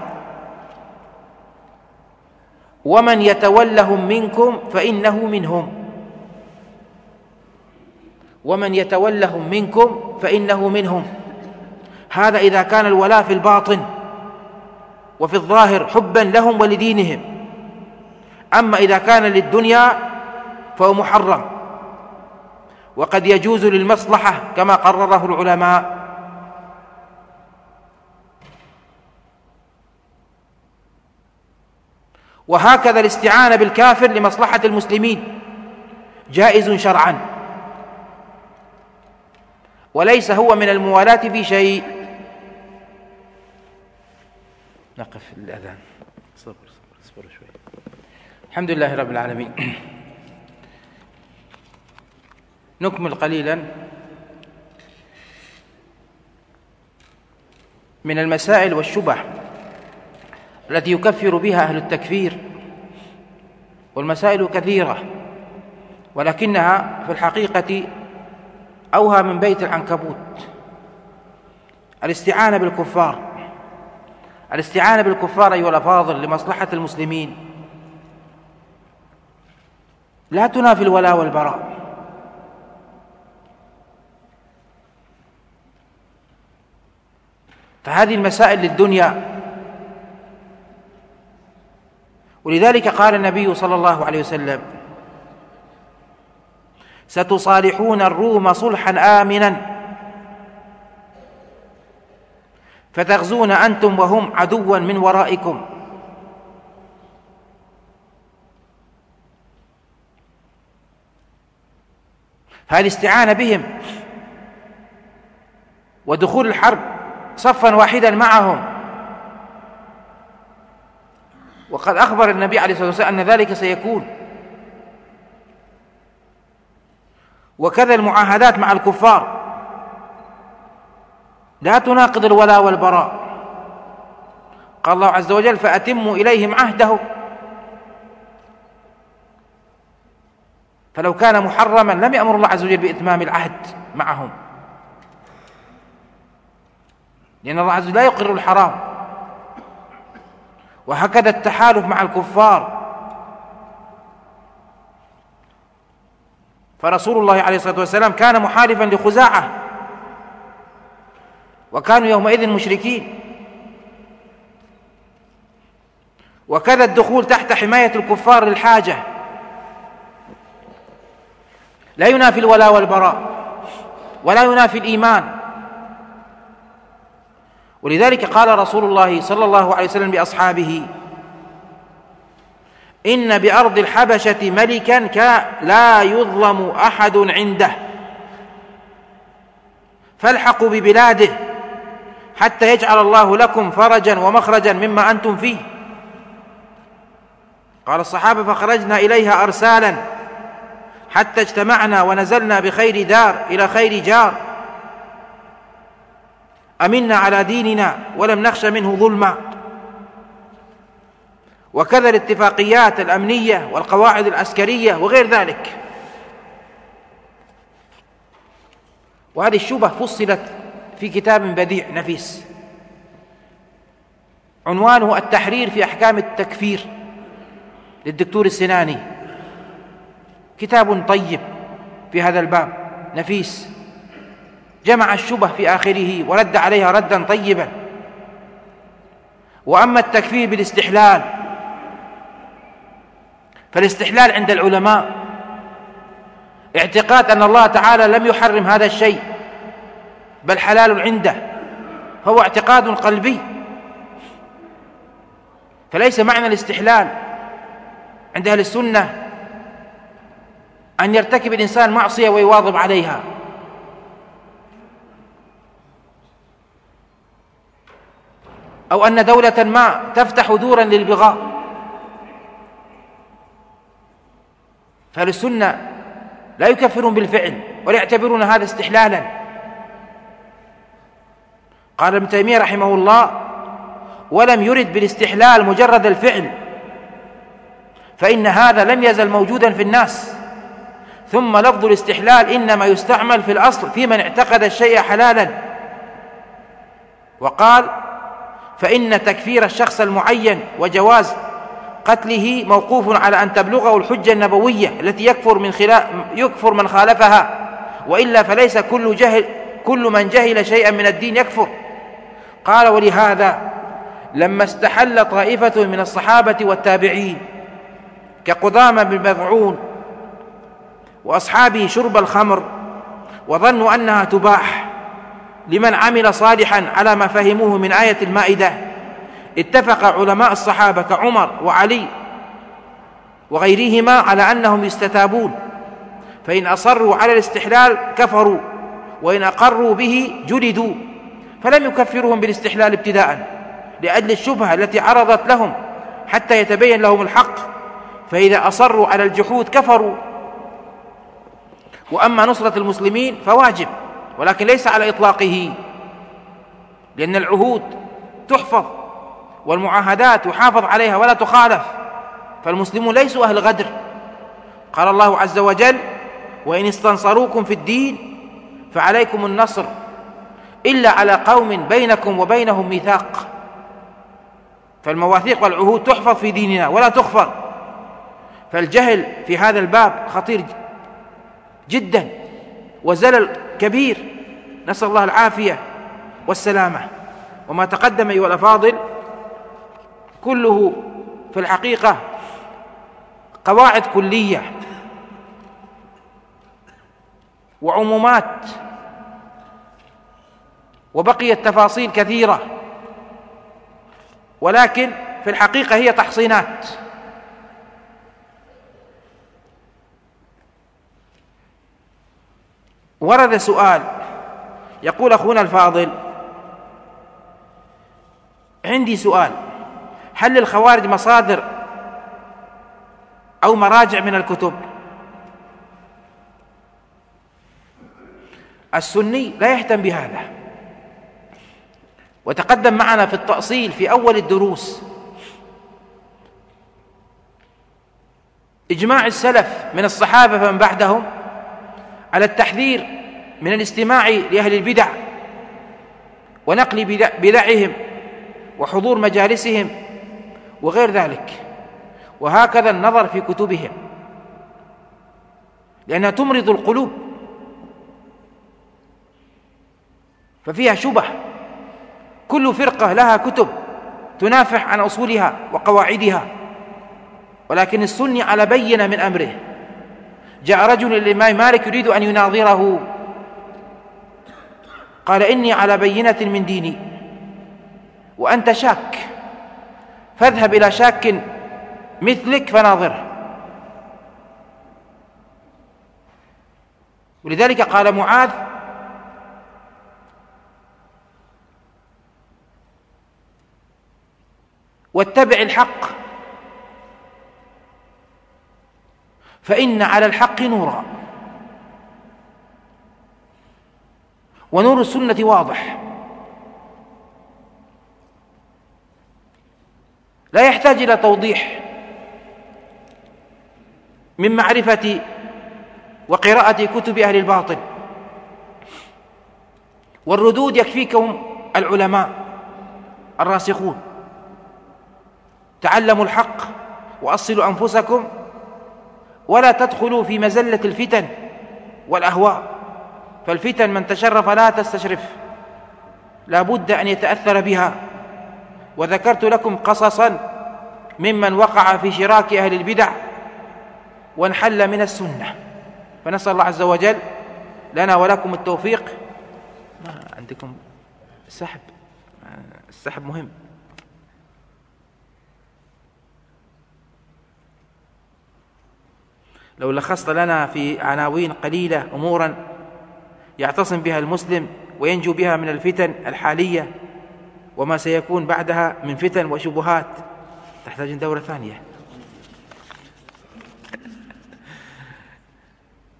ومن يتولهم منكم فإنه منهم. ومن يتولهم منكم فإنه منهم. هذا إذا كان الولاء في الباطن وفي الظاهر حبا لهم ولدينهم. أما إذا كان للدنيا فهو محرم، وقد يجوز للمصلحة كما قرره العلماء. وهكذا الاستعانة بالكافر لمصلحة المسلمين جائز شرعا، وليس هو من الموالاة في شيء. نقف الأذان. صبر شوي. الحمد لله رب العالمين. نكمل قليلا من المسائل والشبه التي يكفر بها أهل التكفير. والمسائل كثيرة، ولكنها في الحقيقة أوهى من بيت العنكبوت. الاستعانة بالكفار. الاستعانة بالكفار أيها الأفاضل لمصلحة المسلمين لا تنافي الولاء والبراء. فهذه المسائل للدنيا. ولذلك قال النبي صلى الله عليه وسلم: ستصالحون الروم صلحا آمنا فتغزون أنتم وهم عدوا من ورائكم. هذه الاستعانة بهم ودخول الحرب صفا واحدا معهم. وقد أخبر النبي عليه الصلاة والسلام أن ذلك سيكون. وكذا المعاهدات مع الكفار لا تناقض الولاء والبراء. قال الله عز وجل: فأتموا إليهم عهده. فلو كان محرما لم يأمر الله عز وجل بإتمام العهد معهم، لأن الله عز وجل لا يقر الحرام. وهكذا التحالف مع الكفار. فرسول الله عليه الصلاة والسلام كان محالفا لخزاعة، وكانوا يومئذ مشركين. وكذا الدخول تحت حماية الكفار للحاجة لا ينافي الولاء والبراء ولا ينافي الإيمان. ولذلك قال رسول الله صلى الله عليه وسلم لأصحابه: إن بأرض الحبشة ملكا لا يظلم أحد عنده، فالحقوا ببلاده حتى يجعل الله لكم فرجا ومخرجا مما أنتم فيه. قال الصحابة: فخرجنا إليها أرسالا حتى اجتمعنا ونزلنا بخير دار إلى خير جار، أمنا على ديننا ولم نخش منه ظلما. وكذا الاتفاقيات الأمنية والقواعد العسكرية وغير ذلك. وهذه الشبه فصلت في كتاب بديع نفيس عنوانه التحرير في أحكام التكفير للدكتور السناني. كتاب طيب في هذا الباب نفيس، جمع الشبه في آخره ورد عليها ردا طيبا. وأما التكفير بالاستحلال، فالاستحلال عند العلماء اعتقاد أن الله تعالى لم يحرم هذا الشيء بل حلال عنده، فهو اعتقاد قلبي. فليس معنى الاستحلال عند أهل السنة أن يرتكب الإنسان معصية ويواظب عليها، أو أن دولة ما تفتح دورا للبغاء. فأهل السنة لا يكفرون بالفعل ولا يعتبرون هذا استحلالا. قال ابن تيمية رحمه الله: ولم يرد بالاستحلال مجرد الفعل، فإن هذا لم يزل موجودا في الناس. ثم لفظ الاستحلال إنما يستعمل في الأصل في من اعتقد الشيء حلالا. وقال: فإن تكفير الشخص المعين وجواز قتله موقوف على أن تبلغه الحجة النبوية التي يكفر من خالفها، وإلا فليس كل من جهل شيئا من الدين يكفر. قال: ولهذا لما استحل طائفة من الصحابة والتابعين كقدامى بن مظعون وأصحابه شرب الخمر وظنوا أنها تباح لمن عمل صالحا على ما فهموه من آية المائدة، اتفق علماء الصحابة كعمر وعلي وغيرهما على أنهم يستتابون، فإن أصروا على الاستحلال كفروا، وإن أقروا به جلدوا، فلم يكفرهم بالاستحلال ابتداء لأجل الشبهة التي عرضت لهم حتى يتبين لهم الحق، فإذا أصروا على الجحود كفروا. وأما نصرة المسلمين فواجب، ولكن ليس على إطلاقه، لأن العهود تحفظ والمعاهدات يحافظ عليها ولا تخالف، فالمسلمون ليسوا أهل غدر. قال الله عز وجل: وإن استنصروكم في الدين فعليكم النصر إلا على قوم بينكم وبينهم ميثاق. فالمواثيق والعهود تحفظ في ديننا ولا تخفر، فالجهل في هذا الباب خطير جدا وزلل كبير، نسأل الله العافية والسلامة. وما تقدم أيها الأفاضل كله في الحقيقة قواعد كلية وعمومات، وبقيت تفاصيل كثيرة، ولكن في الحقيقة هي تحصينات. ورد سؤال، يقول أخونا الفاضل: عندي سؤال، هل للخوارج مصادر أو مراجع من الكتب؟ السني لا يهتم بهذا، وتقدم معنا في التأصيل في أول الدروس إجماع السلف من الصحابة فمن بعدهم على التحذير من الاستماع لأهل البدع ونقل بدعهم وحضور مجالسهم وغير ذلك، وهكذا النظر في كتبهم، لأنها تمرض القلوب، ففيها شبه. كل فرقة لها كتب تنافح عن أصولها وقواعدها، ولكن السني على بينة من أمره. جاء رجل للإمام مالك يريد أن يناظره، قال: إني على بينة من ديني وأنت شاك، فاذهب إلى شاك مثلك فناظره. ولذلك قال معاذ: واتبع الحق فإن على الحق نورا، ونور السنة واضح لا يحتاج إلى توضيح من معرفة وقراءة كتب أهل الباطل، والردود يكفيكم العلماء الراسخون. تعلموا الحق وأصلوا أنفسكم، ولا تدخلوا في مزلة الفتن والأهواء، فالفتن من تشرف لا تستشرف، لا بد أن يتأثر بها. وذكرت لكم قصصا ممن وقع في شراك أهل البدع وانحل من السنة، فنسأل الله عز وجل لنا ولكم التوفيق. ما عندكم السحب؟ السحب مهم. لو لخصت لنا في عناوين قليلة أمورا يعتصم بها المسلم وينجو بها من الفتن الحالية وما سيكون بعدها من فتن وشبهات، تحتاج دورة ثانية.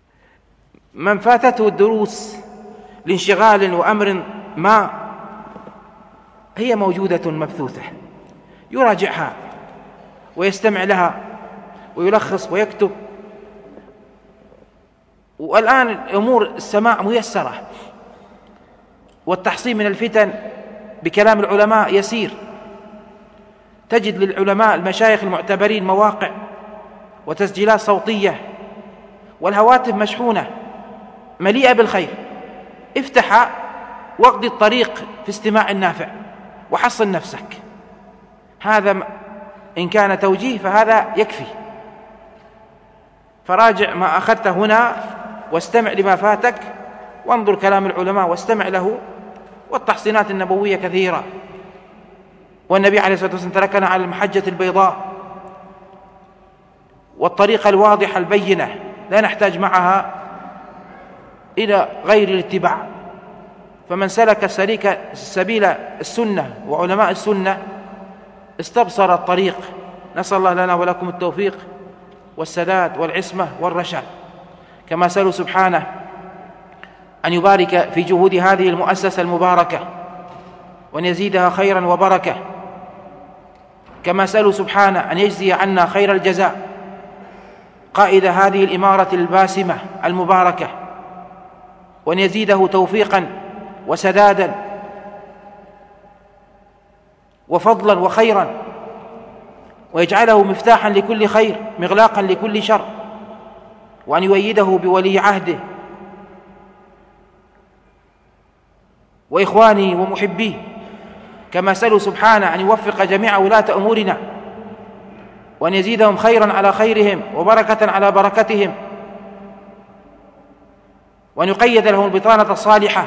من فاتته الدروس لانشغال وأمر ما هي موجودة مبثوثة، يراجعها ويستمع لها ويلخص ويكتب. والآن أمور السماع ميسرة، والتحصين من الفتن بكلام العلماء يسير. تجد للعلماء المشايخ المعتبرين مواقع وتسجيلات صوتية، والهواتف مشحونة مليئة بالخير. افتح واقضي الطريق في استماع النافع وحصن نفسك. هذا إن كان توجيه فهذا يكفي. فراجع ما أخذته هنا واستمع لما فاتك، وانظر كلام العلماء واستمع له. والتحصينات النبوية كثيرة، والنبي عليه الصلاة والسلام تركنا على المحجة البيضاء والطريقة الواضحة البينة، لا نحتاج معها إلى غير الاتباع. فمن سلك سبيل السنة وعلماء السنة استبصر الطريق. نسأل الله لنا ولكم التوفيق والسداد والعصمة والرشاد. كما سألوا سبحانه أن يبارك في جهود هذه المؤسسة المباركة وأن يزيدها خيرا وبركة. كما سألوا سبحانه أن يجزي عنا خير الجزاء قائد هذه الإمارة الباسمة المباركة، وأن يزيده توفيقا وسدادا وفضلا وخيرا، ويجعله مفتاحا لكل خير مغلاقا لكل شر، وأن يؤيده بولي عهده وإخوانه ومحبيه. كما سألوا سبحانه أن يوفق جميع ولاة أمورنا، وأن يزيدهم خيرا على خيرهم وبركة على بركتهم، وأن يقيد لهم البطانة الصالحة،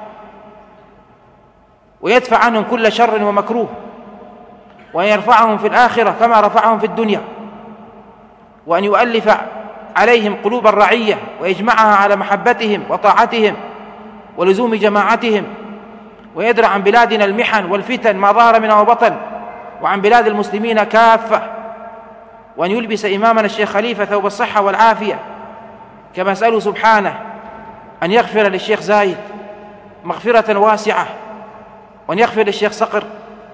ويدفع عنهم كل شر ومكروه، وأن يرفعهم في الآخرة كما رفعهم في الدنيا، وأن يؤلف عليهم قلوب الرعية ويجمعها على محبتهم وطاعتهم ولزوم جماعتهم، ويدرع عن بلادنا المحن والفتن ما ظهر منها وبطن، وعن بلاد المسلمين كافة، وأن يلبس إمامنا الشيخ خليفة ثوب الصحة والعافية. كما أسأله سبحانه أن يغفر للشيخ زايد مغفرة واسعة، وأن يغفر للشيخ صقر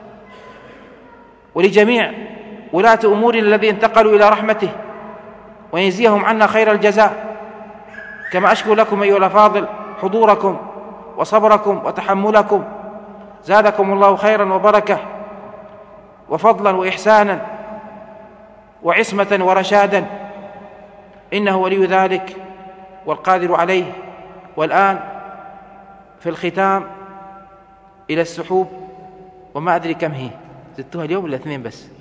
ولجميع ولاة أمورنا الذين انتقلوا إلى رحمته، وأن يجزيهم عنا خير الجزاء. كما أشكر لكم أيها الأفاضل حضوركم وصبركم وتحملكم، زادكم الله خيرا وبركة وفضلا وإحسانا وعصمة ورشادا، إنه ولي ذلك والقادر عليه. والآن في الختام إلى السحوب، وما أدري كم هي، زدتها اليوم ولا 2 بس.